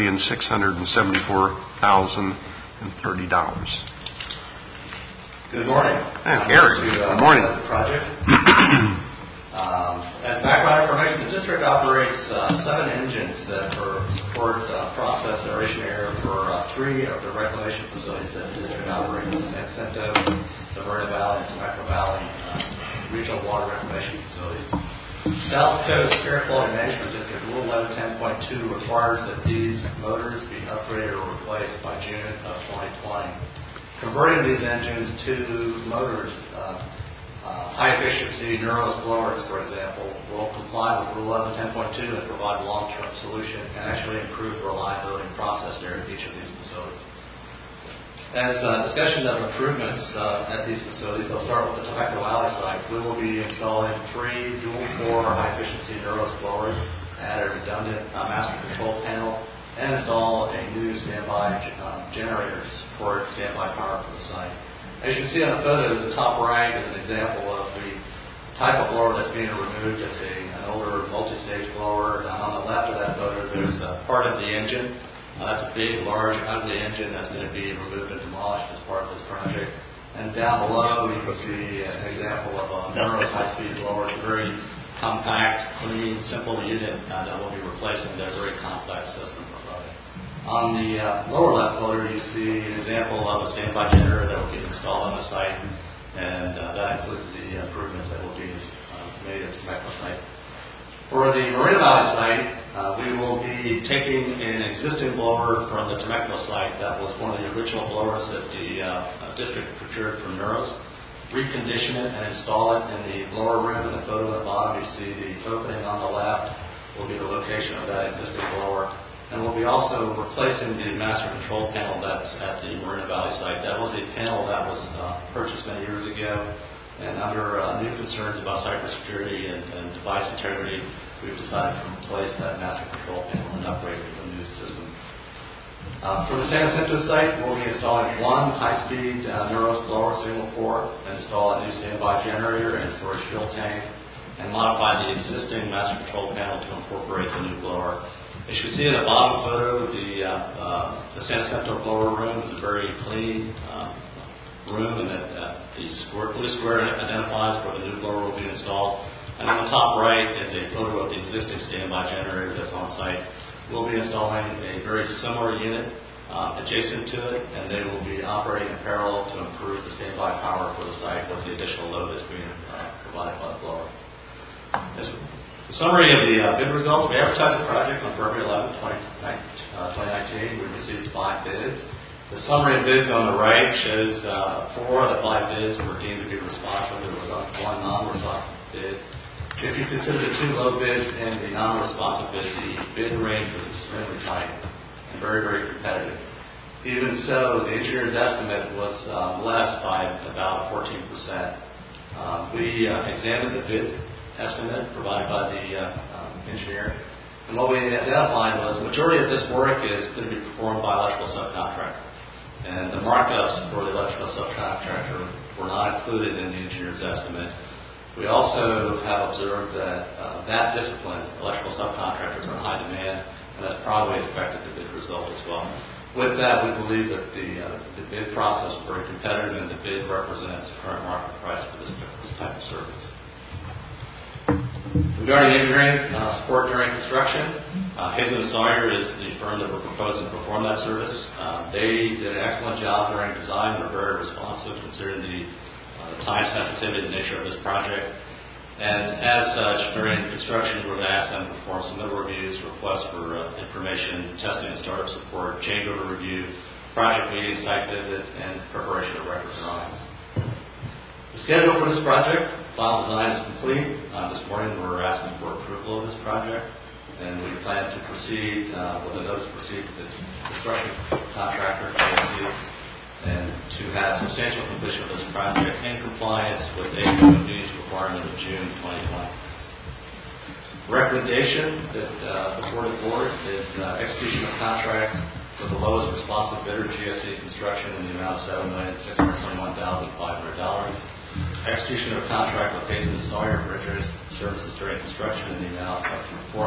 $9,674,030. Good morning. Eric, good morning. The project. As background information, the district operates 7 engines that support process aeration air for 3 of the reclamation facilities that the district operates: San Jacinto, the Vernon Valley, and Temecula Valley regional water reclamation facilities. South Coast Air Quality Management District Rule 1110.2 requires that these motors be upgraded or replaced by June of 2020. Converting these engines to motors, high-efficiency Neuros blowers, for example, will comply with Rule 1110.2 and provide a long-term solution and actually improve the reliability and process air at each of these facilities. As discussion of improvements at these facilities, I'll start with the Temecula Valley site. We will be installing 3 dual-bore high-efficiency Neuros blowers, add a redundant master control panel, and install a new standby generator to support standby power for the site. As you can see on the photos, the top right is an example of the type of blower that's being removed. It's an older multi-stage blower. On the left of that photo, there's part of the engine. That's a big, large, ugly engine that's going to be removed and demolished as part of this project. And down below, you can see an example of a Neuros high-speed blower. It's a very compact, clean, simple unit that will be replacing their very complex system. On the lower left photo, you see an example of a standby generator that will be installed on the site, and that includes the improvements that will be made at the Temecula site. For the Moreno Valley site, we will be taking an existing blower from the Temecula site that was one of the original blowers that the district procured from Neuros, recondition it and install it in the blower room. In the photo at the bottom, you see the opening on the left will be the location of that existing blower. And we'll be also replacing the master control panel that's at the Moreno Valley site. That was a panel that was purchased many years ago, and under new concerns about cybersecurity and device integrity, we've decided to replace that master control panel and upgrade it to a new system. For the San Jacinto site, we'll be installing 1 high-speed Neuros blower, single core, and install a new standby generator and storage fill tank, and modify the existing master control panel to incorporate the new blower. As you can see in the bottom photo, the San Jacinto blower room is a very clean room, and that the blue square identifies where the new blower will be installed. And on the top right is a photo of the existing standby generator that's on site. We'll be installing a very similar unit adjacent to it, and they will be operating in parallel to improve the standby power for the site with the additional load that's being provided by the blower. The summary of the bid results: we advertised the project on February 11, 2019. We received 5 bids. The summary of bids on the right shows 4 of the 5 bids were deemed to be responsive. There was 1 non-responsive bid. If you consider the 2 low bids and the non-responsive bids, the bid range was extremely tight and very, very competitive. Even so, the engineer's estimate was less by about 14%. We examined the bid estimate provided by the engineer, and what we identified was the majority of this work is going to be performed by electrical subcontractor, and the markups for the electrical subcontractor were not included in the engineer's estimate. We also have observed that that discipline, electrical subcontractors, are in high demand, and that's probably affected the bid result as well. With that, we believe that the bid process was very competitive, and the bid represents the current market price for this type of service. Regarding engineering support during construction, Hazen & Sawyer is the firm that we're proposing to perform that service. They did an excellent job during design. They're very responsive considering the time sensitivity and nature of this project. And as such, during construction, we're going to ask them to perform some number reviews, requests for information, testing and startup support, changeover review, project meetings, site visits, and preparation of record drawings. The schedule for this project: final design is complete. This morning we're asking for approval of this project, and we plan to proceed with a notice to proceed to the construction contractor and to have substantial completion of this project in compliance with AEP's requirement of June 2020. Recommendation that before the board is execution of contract for the lowest responsive bidder, GSC Construction, in the amount of $7,621,500. Execution of a contract with Payson & Sawyer for insurance services during construction in the amount of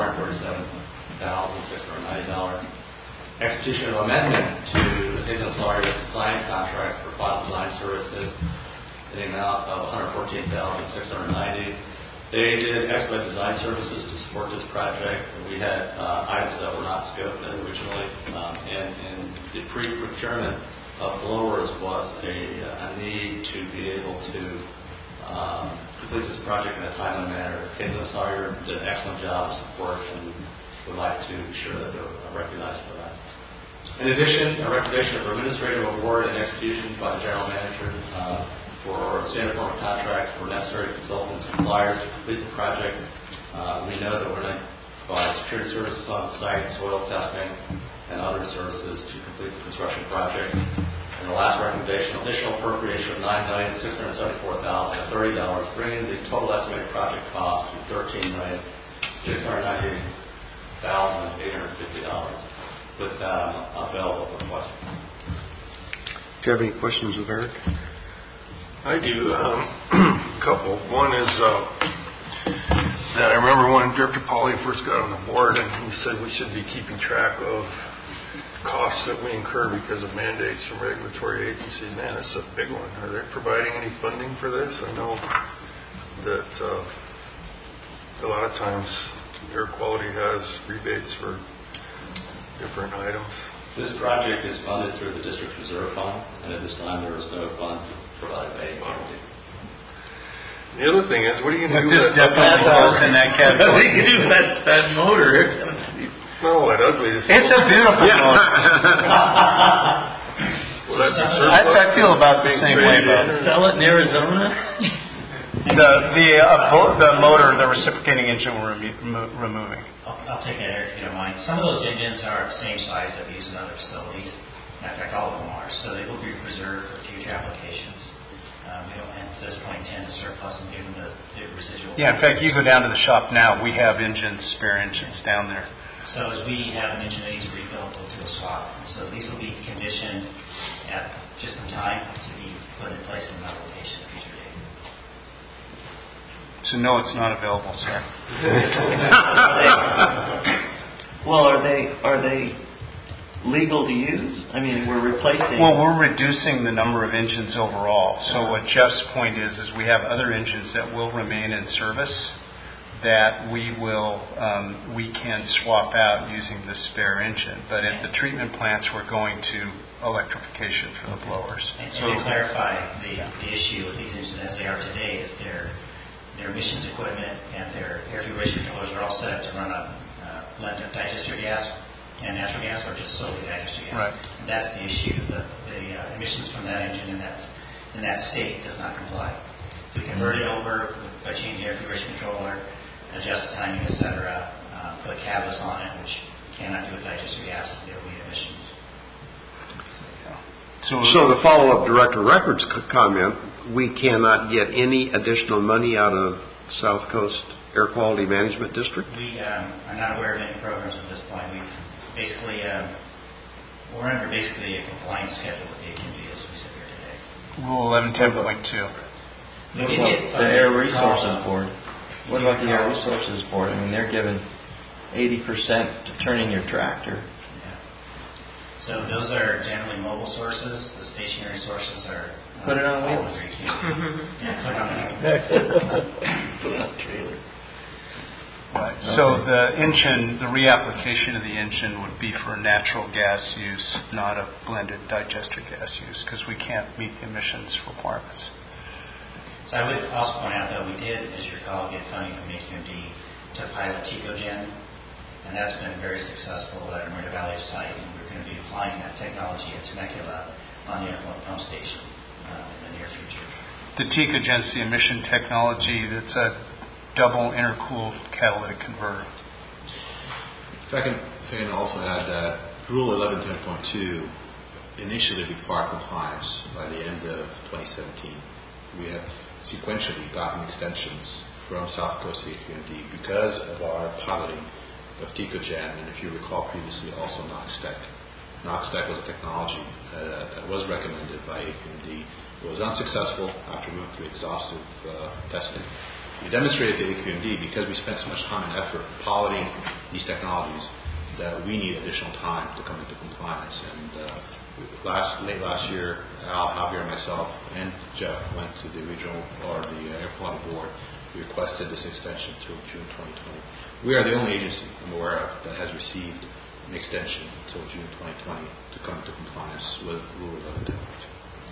$447,690. Execution of amendment to the Payson & Sawyer design contract for plot design services in the amount of $114,690. They did expedite design services to support this project. We had items that were not scoped originally, and the pre-procurement of blowers was a need to be able to complete this project in a timely manner. Payson & Sawyer did an excellent job of support, and would like to ensure that they're recognized for that. In addition, a recommendation of administrative award and execution by the general manager for standard form of contracts for necessary consultants and suppliers to complete the project. We know that we're going to provide security services on site, soil testing, and other services to complete the construction project. And the last recommendation, additional appropriation of $9,674,030, bringing the total estimated project cost to $13,698,850. With that, I'm available for questions. Do you have any questions of Eric? I do. A couple. One is that I remember when Director Pauly first got on the board, and he said we should be keeping track of costs that we incur because of mandates from regulatory agencies. Man, that's a big one. Are they providing any funding for this? I know that a lot of times air quality has rebates for different items. This project is funded through the district reserve fund, and at this time there is no fund provided by AEP. The other thing is, what are you going to do with that? Definitely falls in that category. What are you going to do with that motor? No, that ugly. It's a beautiful motor. I feel about the same way about it. Sell it in Arizona? The motor, the reciprocating engine we're removing. I'll take that, Eric, if you don't mind. Some of those engines are the same size that we use in other facilities. In fact, all of them are. So they will be preserved for future applications. We don't, at this point, intend to surplus them given the residual. Yeah, in fact, you go down to the shop now. We have spare engines down there. So as we have an engine that needs rebuilt, we'll do a swap. So these will be conditioned at just in time to be put in place in another location at a future date. So no, it's not available, sir. Well, are they legal to use? I mean, we're replacing... Well, we're reducing the number of engines overall. So what Jeff's point is we have other engines that will remain in service that we can swap out using the spare engine. But at the treatment plants, we're going to electrification for the blowers. And to clarify, the issue with these engines as they are today is their emissions equipment and their air filtration controllers are all set up to run on blend of digester gas and natural gas, or just solely digester gas. Right. And that's the issue. The emissions from that engine in that state does not comply. We convert it over by changing the air filtration controller, adjust the timing, etc. Put catalyst on it, which cannot do with digester gas. There will be emissions. So to follow up Director Records' comment, we cannot get any additional money out of South Coast Air Quality Management District? We are not aware of any programs at this point. We've basically, we're under basically a compliance schedule with the AQMD as we sit here today. Rule 1110.2. What about the Air Resources Board? What about the Air Resources Board? I mean, they're given 80% to turning your tractor. Yeah. So those are generally mobile sources. The stationary sources are... Put it on wheels. Yeah, put it on a trailer. Right. So the engine, the reapplication of the engine would be for natural gas use, not a blended digester gas use, because we can't meet the emissions requirements. So I would also point out that we did, as you recall, get funding from AQMD to pilot TecoGen, and that's been very successful at our Morita Valley site, and we're going to be applying that technology at Temecula on the effluent pump station in the near future. The TecoGen is the emission technology that's a double intercooled catalytic converter. If I can also add that Rule 1110.2 initially required compliance by the end of 2017. We have sequentially gotten extensions from South Coast AQMD because of our piloting of TecoGen, and if you recall previously also NOx-Tech. NOx-Stack was a technology that was recommended by AQMD. It was unsuccessful after we went through exhaustive testing. We demonstrated to AQMD, because we spent so much time and effort piloting these technologies, that we need additional time to come into compliance. And late last year, Al, Javier, myself, and Jeff went to the regional or the air quality board. We requested this extension till June 2020. We are the only agency I'm aware of that has received an extension until June 2020 to come into compliance with Rule 11 technology.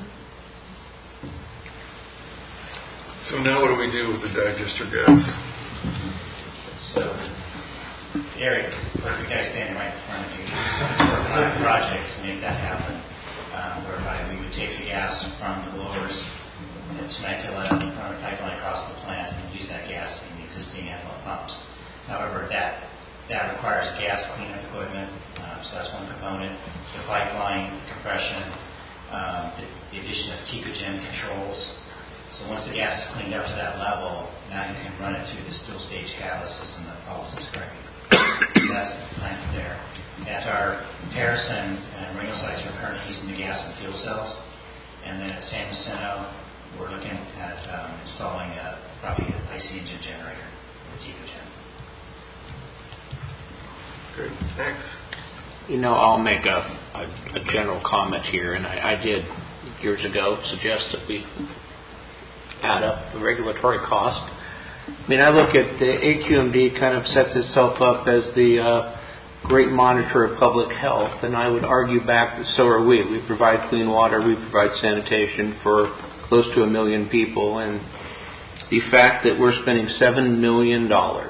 So now what do we do with the digester gas? So, Eric, you guys standing right in front of you. It's working on a project to make that happen, whereby we would take the gas from the blowers at Temecula, run a pipeline across the plant, and use that gas in the existing effluent pumps. However, that requires gas cleanup equipment, so that's one component. The pipeline, compression, the addition of Tecogen controls. So once the gas is cleaned up to that level, now you can run it through this dual-stage catalyst system that Paul was describing. So that's the plant there. At our Harrison and Reno sites, we're currently using the gas and fuel cells. And then at San Jacinto, we're looking at installing probably an IC engine generator with Tecogen. Great. Thanks. I'll make a general comment here, and I did years ago suggest that we add up the regulatory cost. I look at the AQMD kind of sets itself up as the great monitor of public health, and I would argue back that so are we. We provide clean water, we provide sanitation for close to 1 million people, and the fact that we're spending $7 million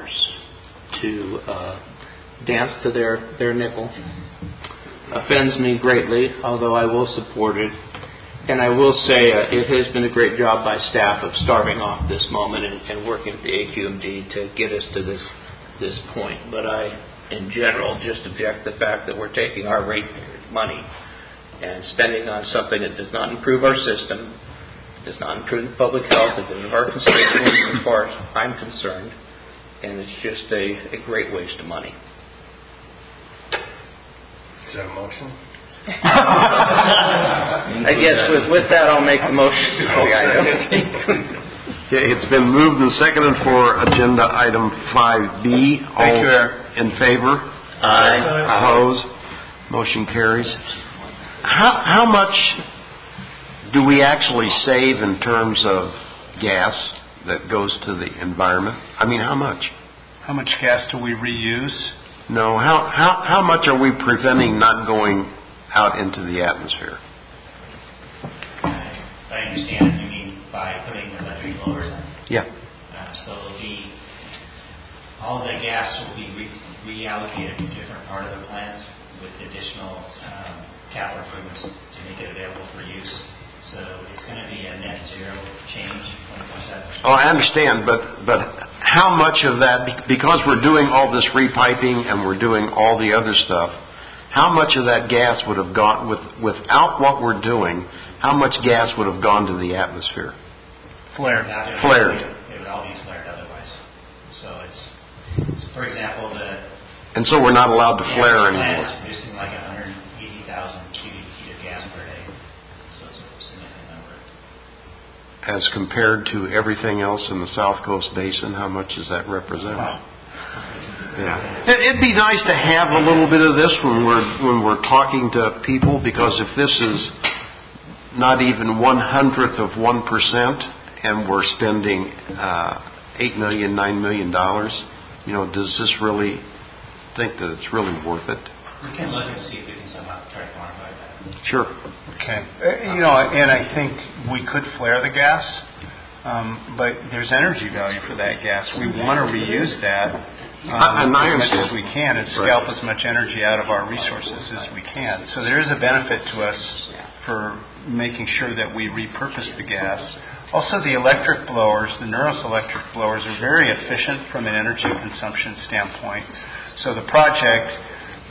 to dance to their nickel offends me greatly, although I will support it. And I will say it has been a great job by staff of starting off this moment and working with the AQMD to get us to this point. But I, in general, just object the fact that we're taking our ratepayer money and spending on something that does not improve our system, does not improve public health of our constituents as far as I'm concerned, and it's just a great waste of money. Is that a motion? I guess with that, I'll make the motion. Okay, it's been moved and seconded for agenda item 5B. Thank you, Eric. In favor? Aye. Opposed? Motion carries. How much do we actually save in terms of gas that goes to the environment? How much? How much gas do we reuse? No, how much are we preventing not going out into the atmosphere? If I understand, you mean by putting electric blowers in? Yeah. So all the gas will be reallocated to a different part of the plant with additional capital improvements to make it available for use. So it's going to be a net zero change, 24/7. Oh, I understand, but how much of that, because we're doing all this repiping and we're doing all the other stuff, how much of that gas would have gone, without what we're doing, how much gas would have gone to the atmosphere? Flared. It would all be flared otherwise. So it's for example, and so we're not allowed to flare anymore. anymore. It's producing like 180,000 cubic feet of gas per day. So it's a significant number. As compared to everything else in the South Coast Basin, how much does that represent? Wow. Yeah. It'd be nice to have a little bit of this when we're talking to people, because if this is not even 1/100th of 1%, and we're spending $8 million, $9 million, does this really think that it's really worth it? We can look and see if we can somehow try to quantify that. Sure. Okay. And I think we could flare the gas, but there's energy value for that gas. We want to reuse that as much as we can and scalp as much energy out of our resources as we can. So there is a benefit to us for making sure that we repurpose the gas. Also, the electric blowers, the Neuros electric blowers, are very efficient from an energy consumption standpoint. So the project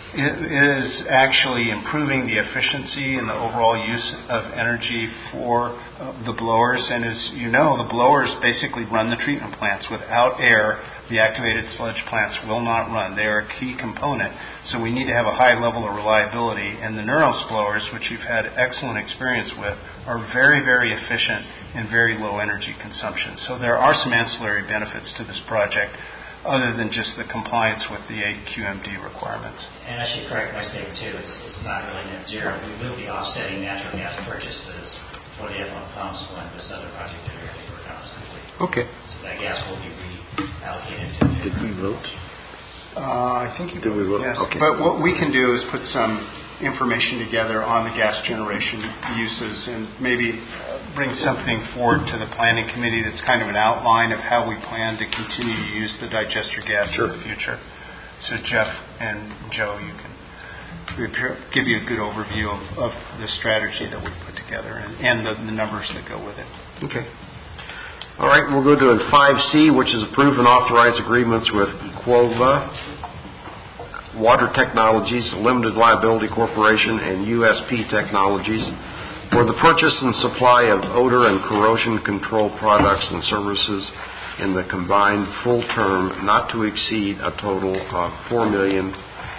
is actually improving the efficiency and the overall use of energy for the blowers. And as you know, the blowers basically run the treatment plants. Without air, the activated sludge plants will not run. They are a key component. So we need to have a high level of reliability. And the Neuros blowers, which you've had excellent experience with, are very, very efficient and very low energy consumption. So there are some ancillary benefits to this project other than just the compliance with the AQMD requirements. And I should correct my statement too, it's not really net zero. We will be offsetting natural gas purchases for the ethanol pumps when this other project that we're working on is complete. Okay. So that gas will be reallocated to... Did we vote? I think you did. We vote? Yes. Okay. But what we can do is put some information together on the gas generation uses and maybe bring something forward to the planning committee that's kind of an outline of how we plan to continue to use the digester gas in the future. So Jeff and Joe, you can give you a good overview of the strategy that we put together and the numbers that go with it. Okay. All right, we'll go to 5C, which is approve and authorize agreements with Equova Water Technologies, Limited Liability Corporation, and USP Technologies for the purchase and supply of odor and corrosion control products and services in the combined full term not to exceed a total of $4,763,000.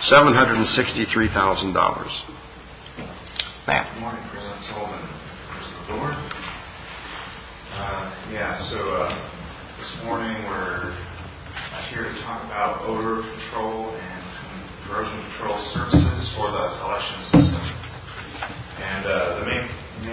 Matt. Good morning, President Sullivan, members of the board. This morning we're here to talk about odor control and corrosion control services for the collection system. And the main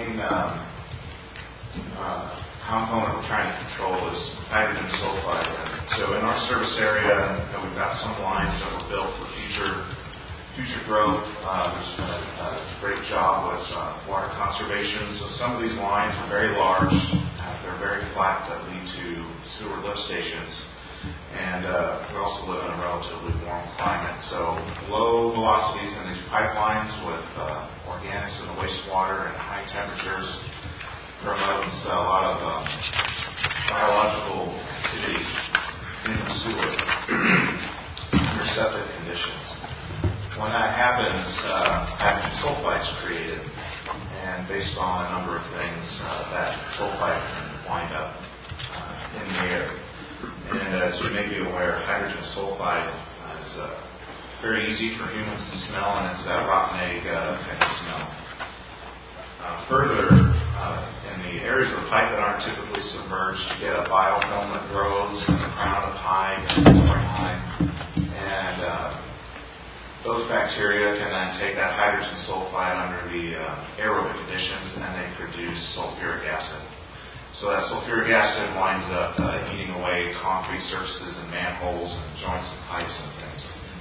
component we're trying to control is hydrogen sulfide. So in our service area, we've got some lines that were built for future growth. There's been a great job with water conservation. So some of these lines are very large. They're very flat that lead to sewer lift stations. And we also live in a relatively warm climate. So low velocities in these pipelines with organics in the wastewater and high temperatures promotes a lot of biological activity in the sewer under septic conditions. When that happens, hydrogen sulfide is created. And based on a number of things, that sulfide can wind up in the air. And as you may be aware, hydrogen sulfide is very easy for humans to smell, and it's that rotten egg kind of smell. Further, in the areas of the pipe that aren't typically submerged, you get a biofilm that grows in the crown of the pipe and the pouring line. And those bacteria can then take that hydrogen sulfide under the aerobic conditions, and they produce sulfuric acid. So that sulfuric acid winds up eating away concrete surfaces and manholes and joints and pipes and things.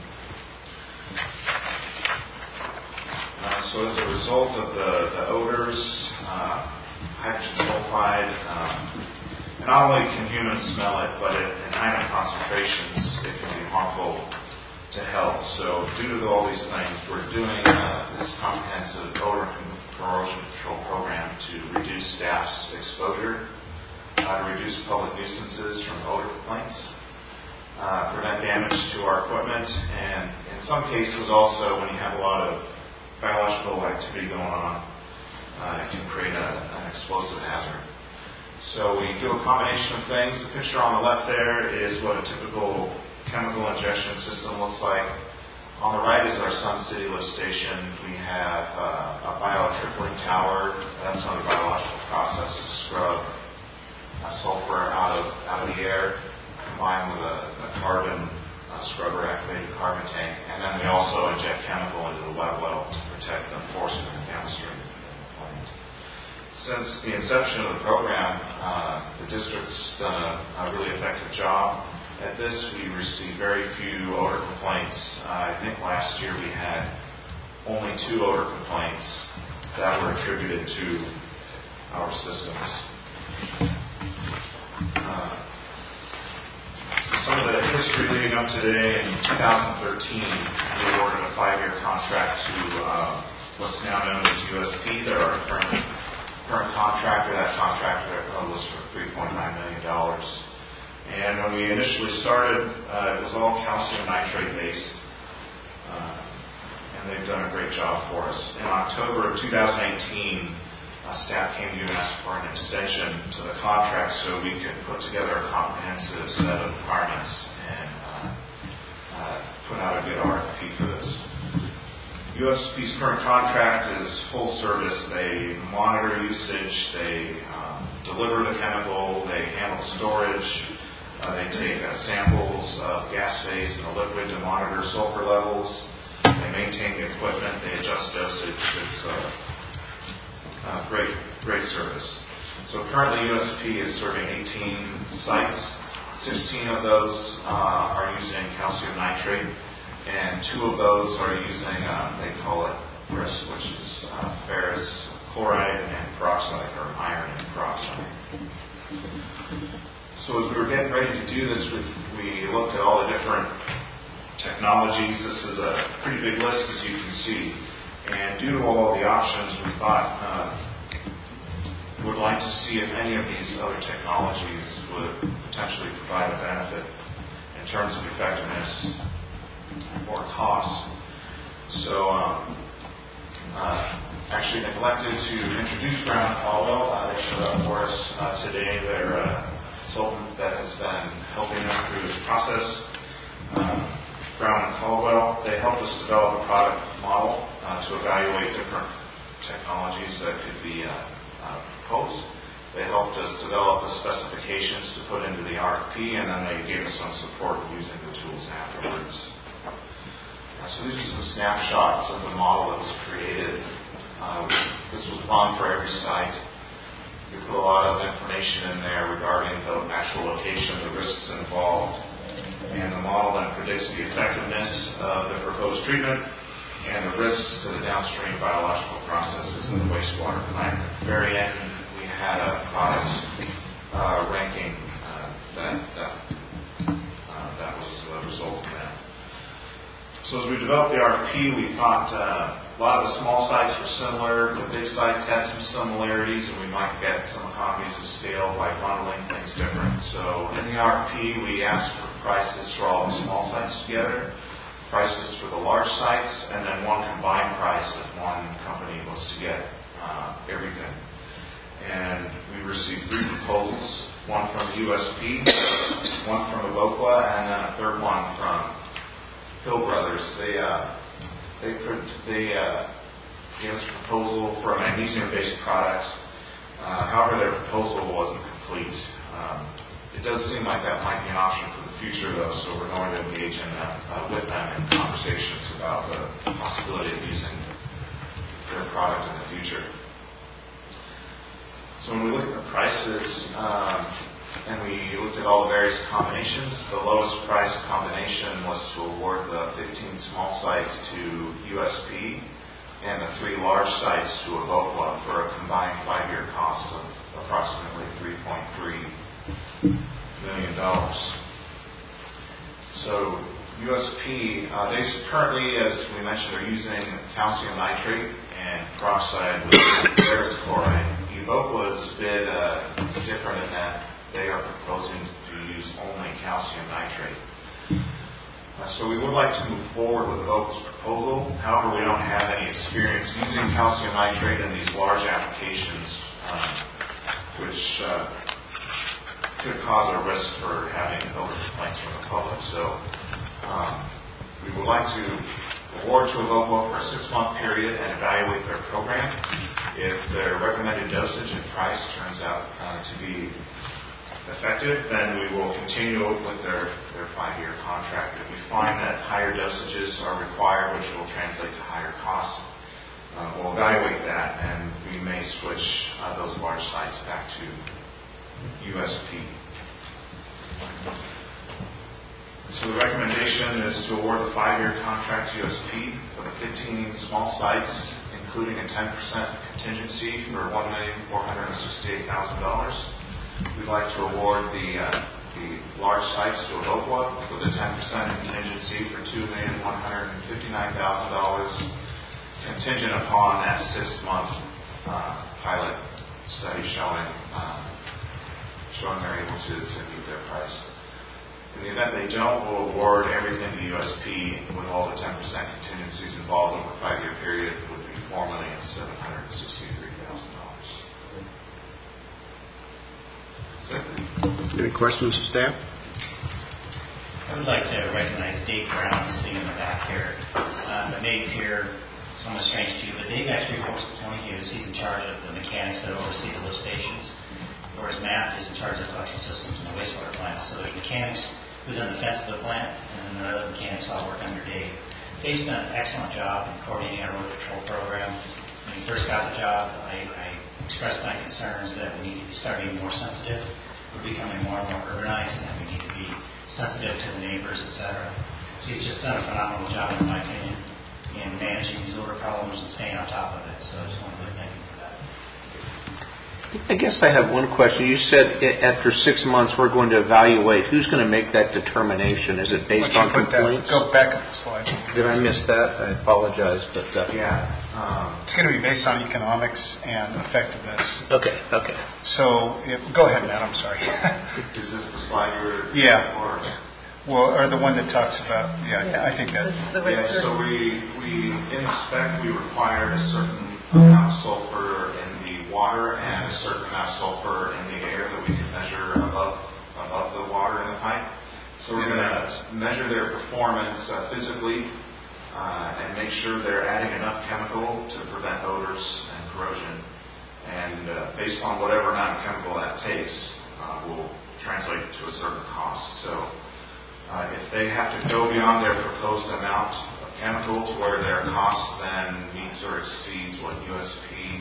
So as a result of the odors, hydrogen sulfide, and not only can humans smell it, but in high enough concentrations, it can be harmful to health. So due to all these things, we're doing this comprehensive odor and corrosion control program to reduce staff's exposure, to reduce public nuisances from odor complaints, prevent damage to our equipment, and in some cases also when you have a lot of biological activity going on, it can create an explosive hazard. So we do a combination of things. The picture on the left there is what a typical chemical injection system looks like. On the right is our Sun City lift station. We have a biotripling tower. That's under biological process to scrub sulfur out of the air, combined with a carbon scrubber, activated carbon tank. And then we also inject chemical into the wet well to protect the enforcement downstream. Since the inception of the program, the district's done a really effective job. At this, we received very few odor complaints. I think last year we had only 2 odor complaints that were attributed to our systems. Some of the history leading up to today, in 2013, we awarded a 5-year contract to what's now known as USP. They're our current contractor. That contractor was for $3.9 million. And when we initially started, it was all calcium nitrate based. and they've done a great job for us. In October of 2018, staff came to you and asked for an extension to the contract so we could put together a comprehensive set of requirements and put out a good RFP for this. USP's current contract is full service. They monitor usage, they deliver the chemical, they handle storage, they take samples of gas phase and the liquid to monitor sulfur levels, they maintain the equipment, they adjust dosage. It's great service. So currently USP is serving 18 sites. 16 of those are using calcium nitrate, and 2 of those are using, they call it FRIS, which is ferrous chloride and peroxide, or iron and peroxide. So as we were getting ready to do this, we looked at all the different technologies. This is a pretty big list, as you can see. And due to all of the options, we thought would like to see if any of these other technologies would potentially provide a benefit in terms of effectiveness or cost. So actually neglected to introduce Brown and Caldwell. They showed up for us today. They're a consultant that has been helping us through this process. Brown and Caldwell, they helped us develop a product model to evaluate different technologies that could be proposed. They helped us develop the specifications to put into the RFP, and then they gave us some support using the tools afterwards. So these are some snapshots of the model that was created. This was run for every site. We put a lot of information in there regarding the actual location, the risks involved, and the model then predicts the effectiveness of the proposed treatment and the risks to the downstream biological processes in the wastewater plant. At the very end, we had a product ranking that was the result of that. So as we developed the RFP, we thought a lot of the small sites were similar, the big sites had some similarities, and we might get some economies of scale by bundling things different. So in the RFP, we asked for prices for all the small sites together, prices for the large sites, and then one combined price if one company was to get everything. And we received 3 proposals, one from USP, one from Evoqua, and then a third one from Hill Brothers. They gave us a proposal for a magnesium-based product. However, their proposal wasn't complete. It does seem like that might be an option for the future, though, so we're going to engage with them in conversations about the possibility of using their product in the future. So when we look at the prices, and we looked at all the various combinations, the lowest price combination was to award the 15 small sites to USP and the 3 large sites to Evoqua for a combined 5-year cost of approximately $3.3 million. So USP, they currently, as we mentioned, are using calcium nitrate and peroxide with ferrous chloride. Evoqua's bid is different in that they are proposing to use only calcium nitrate. So we would like to move forward with Evoqua's proposal. However, we don't have any experience using calcium nitrate in these large applications, which could cause a risk for having odor complaints from the public. So we would like to award to Evoqua for a 6-month period and evaluate their program. If their recommended dosage and price turns out to be effective, then we will continue with their 5-year contract. If we find that higher dosages are required, which will translate to higher costs, we'll evaluate that, and we may switch those large sites back to USP. So the recommendation is to award the 5-year contract to USP for the 15 small sites, including a 10% contingency for $1,468,000. We'd like to award the large sites to Evoqua with a 10% contingency for $2,159,000, contingent upon that 6-month pilot study showing they're able to meet their price. In the event they don't, we'll award everything to USP with all the 10% contingencies involved over a 5-year period, would be $4,763,000. Any questions of staff? I would like to recognize Dave Brown sitting in the back here. The mate here, somewhat strange to you, but Dave actually reports to Tony Hughes. He's in charge of the mechanics that oversee the lift stations, whereas Matt is in charge of the collection systems and the wastewater plant. So there's mechanics within the fence of the plant, and then the other mechanics all work under Dave. Dave's done an excellent job in coordinating our road patrol program. When he first got the job, I expressed my concerns that we need to start being more sensitive. We're becoming more and more urbanized, and that we need to be sensitive to the neighbors, etc. So he's just done a phenomenal job, in my opinion, in managing these odor problems and staying on top of it. So I just want to thank him for that. I guess I have one question. You said after 6 months we're going to evaluate. Who's going to make that determination? Is it based on complaints? Go back up the slide. Did I miss that? I apologize, but it's going to be based on economics and effectiveness. Okay. So go ahead, Matt. I'm sorry. Is this the slide you were? Yeah. Or the one that talks about? Yeah, I think that. Yeah. So we in the spec we required a certain amount of sulfur in the water and a certain amount of sulfur in the air that we can measure above the water in the pipe. So we're going to measure their performance physically and make sure they're adding enough chemical to prevent odors and corrosion. And based on whatever amount of chemical that takes, will translate to a certain cost. So if they have to go beyond their proposed amount of chemical to where their cost then meets or exceeds what USP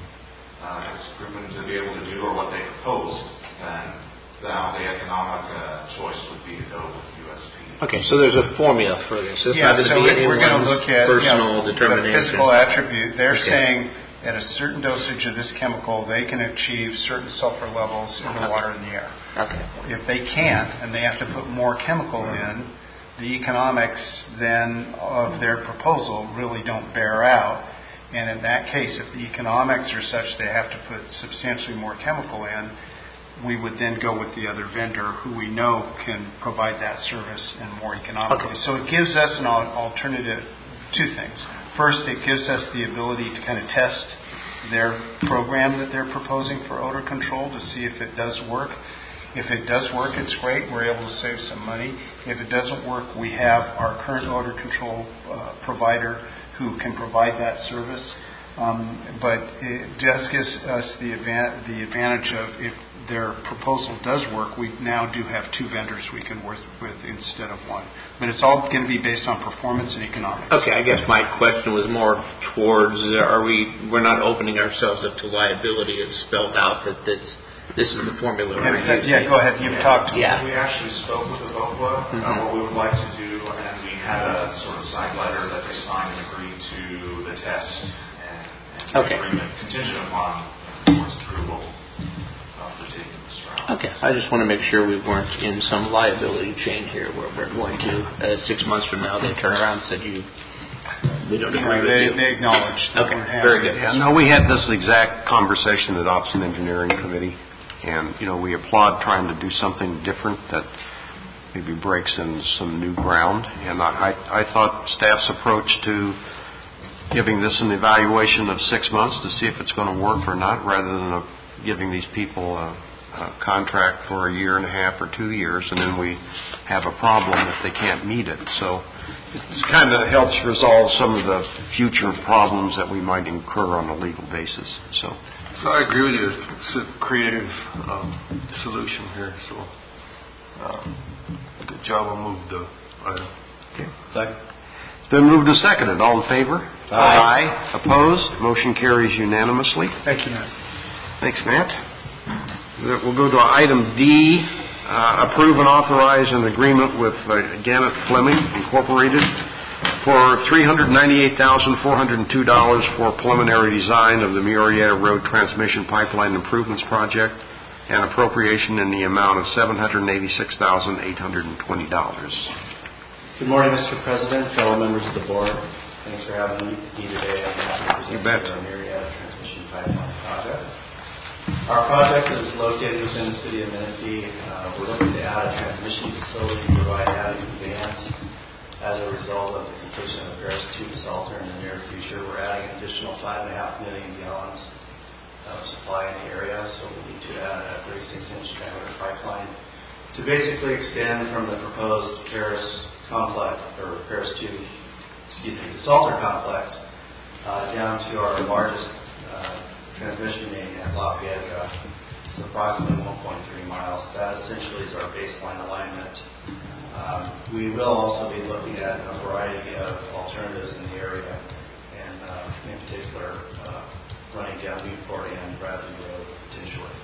has proven to be able to do or what they proposed, then now the economic choice would be to go with USP. Okay, so there's a formula for this. It's not so we're going to look at personal determination. The physical attribute. They're saying at a certain dosage of this chemical, they can achieve certain sulfur levels in the water and the air. Okay. If they can't, and they have to put more chemical in, the economics then of their proposal really don't bear out. And in that case, if the economics are such they have to put substantially more chemical in, we would then go with the other vendor who we know can provide that service and more economically. Okay. So it gives us an alternative, two things. First, it gives us the ability to kind of test their program that they're proposing for odor control to see if it does work. If it does work, it's great. We're able to save some money. If it doesn't work, we have our current odor control provider who can provide that service. But it just gives us the advantage of if their proposal does work, we now do have two vendors we can work with instead of one. But it's all going to be based on performance and economics. Okay, I guess my question was more towards we're not opening ourselves up to liability. It's spelled out that this is the formula we're using. Yeah, go ahead. You've talked to We actually spoke with Evoqua about what we would like to do, and we had a sort of side letter that they signed and agreed to the test and the agreement contingent upon the board's approval of the taking this route. Okay, I just want to make sure we weren't in some liability chain here where we're going to 6 months from now they turn around and said we don't agree with you. They acknowledge. Okay, very good. Yeah, no, we had this exact conversation at Ops and Engineering Committee, and we applaud trying to do something different that maybe breaks in some new ground. And I thought staff's approach to giving this an evaluation of 6 months to see if it's going to work or not, rather than giving these people a contract for a year and a half or 2 years, and then we have a problem if they can't meet it. So it kind of helps resolve some of the future problems that we might incur on a legal basis. So I agree with you. It's a creative solution here. So good job. I'll move the item. Okay. Second. It's been moved and seconded. All in favor? Aye. Opposed? Motion carries unanimously. Thank you, Matt. Thanks, Matt. We'll go to item D, approve and authorize an agreement with Gannett Fleming Incorporated for $398,402 for preliminary design of the Murrieta Road Transmission Pipeline Improvements Project and appropriation in the amount of $786,820. Good morning, Mr. President, fellow members of the board. Thanks for having me today. I'm happy to present the Murrieta Transmission Pipeline Project. Our project is located within the city of Menifee. We're looking to add a transmission facility to provide added conveyance as a result of the completion of the Paris 2 desalter in the near future. We're adding an additional 5.5 million gallons of supply in the area, so we need to add a 36-inch diameter pipeline to basically extend from the proposed Paris complex, or Paris 2, desalter complex, down to our largest transmission main at Lafayette. It's approximately 1.3 miles. That essentially is our baseline alignment. We will also be looking at a variety of alternatives in the area, and in particular, running down Newport and Bradley Road potentially.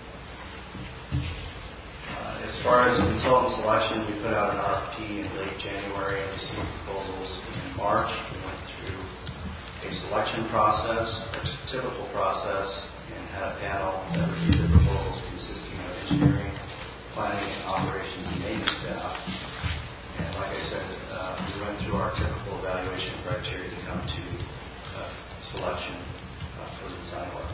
As far as consultant selection, we put out an RFP in late January and received proposals in March. We went through a selection process, a typical process, and had a panel that reviewed the proposals consisting of engineering, planning, and operations and maintenance staff. And like I said, we went through our typical evaluation criteria to come to selection for the design work.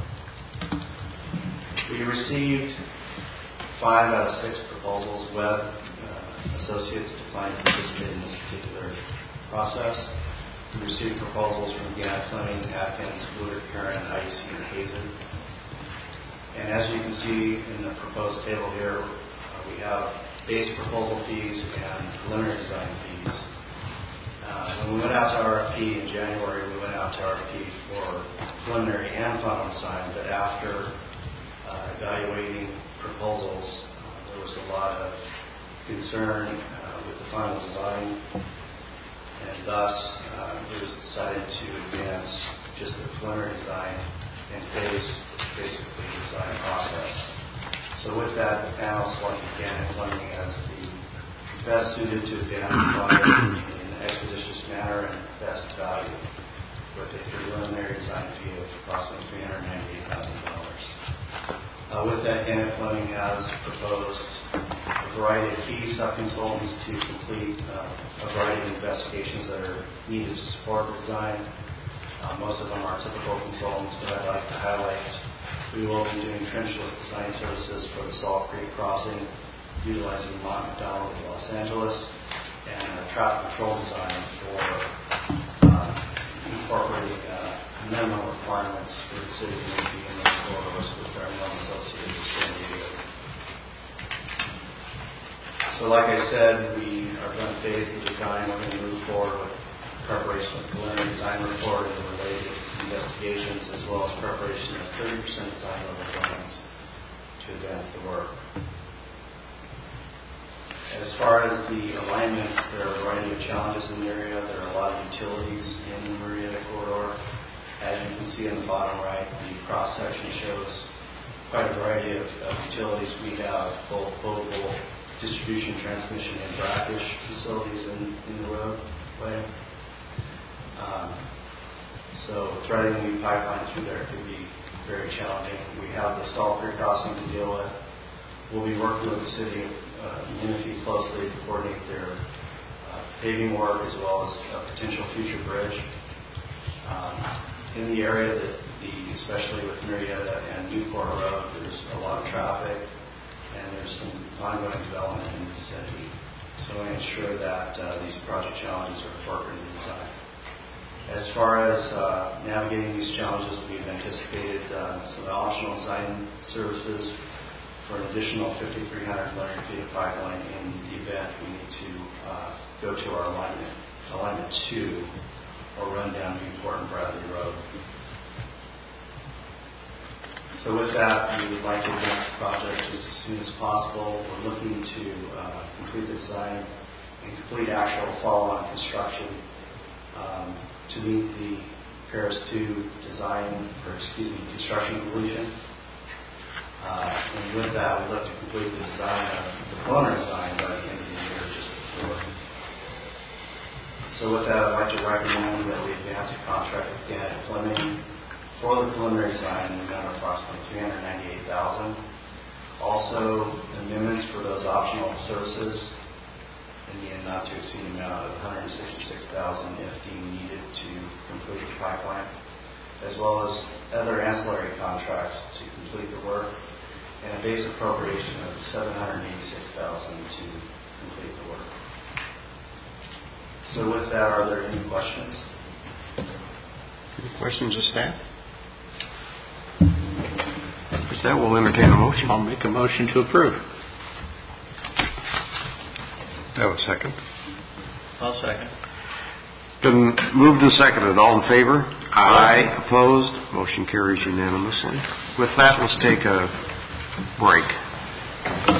We received 5 out of 6 proposals. Webb Associates declined to participate in this particular process. We received proposals from Gannett Fleming, Atkins, Woodard, Curran, IEC, and Hazen. And as you can see in the proposed table here, we have base proposal fees and preliminary design fees. When we went out to RFP in January, we went out to RFP for preliminary and final design, but after evaluating proposals, there was a lot of concern with the final design, and thus it was decided to advance just the preliminary design and phase basically the design process. So with that, the panel selected Gannett Fleming as the best suited to advance the project in an expeditious manner and best value, with a preliminary design fee of approximately $398,000. With that, Gannett Fleming has proposed a variety of key sub-consultants to complete a variety of investigations that are needed to support the design. Most of them are typical consultants, but I'd like to highlight we will be doing trenchless design services for the Salt Creek crossing, utilizing Mont McDonald of Los Angeles, and traffic control design for incorporating minimum requirements for the city of Menifee and those corridors with our non-associated with San Diego. So like I said, we are going to phase the design. We're going to move forward with preparation of preliminary design report and the related investigations, as well as preparation of 30% design level plans to advance the work. As far as the alignment, there are a variety of challenges in the area. There are a lot of utilities in the Murrieta corridor. As you can see in the bottom right, the cross-section shows quite a variety of utilities. We have both potable distribution, transmission, and brackish facilities in the roadway. So threading a new pipeline through there could be very challenging. We have the Salt Creek crossing to deal with. We'll be working with the city of Menifee closely to coordinate their paving work as well as a potential future bridge. In the area especially with Murrieta and Newport Road, there's a lot of traffic and there's some ongoing development in the vicinity. So I ensure that these project challenges are incorporated in design. As far as navigating these challenges, we've anticipated some optional design services for an additional 5,300 linear feet of pipeline in the event we need to go to our alignment 2, or run down Newport and Bradley Road. So with that, we would like to advance the project just as soon as possible. We're looking to complete the design and complete actual follow-on construction to meet the Paris 2 construction completion. And with that, we look to complete the design of the preliminary design by the end of the year, just before. So with that, I'd like to recommend that we advance a contract with Gannett Fleming for the preliminary design in the amount of approximately $398,000. Also, amendments for those optional services in the not to exceed amount of $166,000 if deemed needed to complete the pipeline. as well as other ancillary contracts to complete the work, and a base appropriation of $786,000 to complete the work. So with that, are there any questions? Any questions of staff? With that, we'll entertain a motion. I'll make a motion to approve. Have a second. I'll second. Been moved and seconded. All in favor? Aye. Opposed? Motion carries unanimously. With that, let's take a break.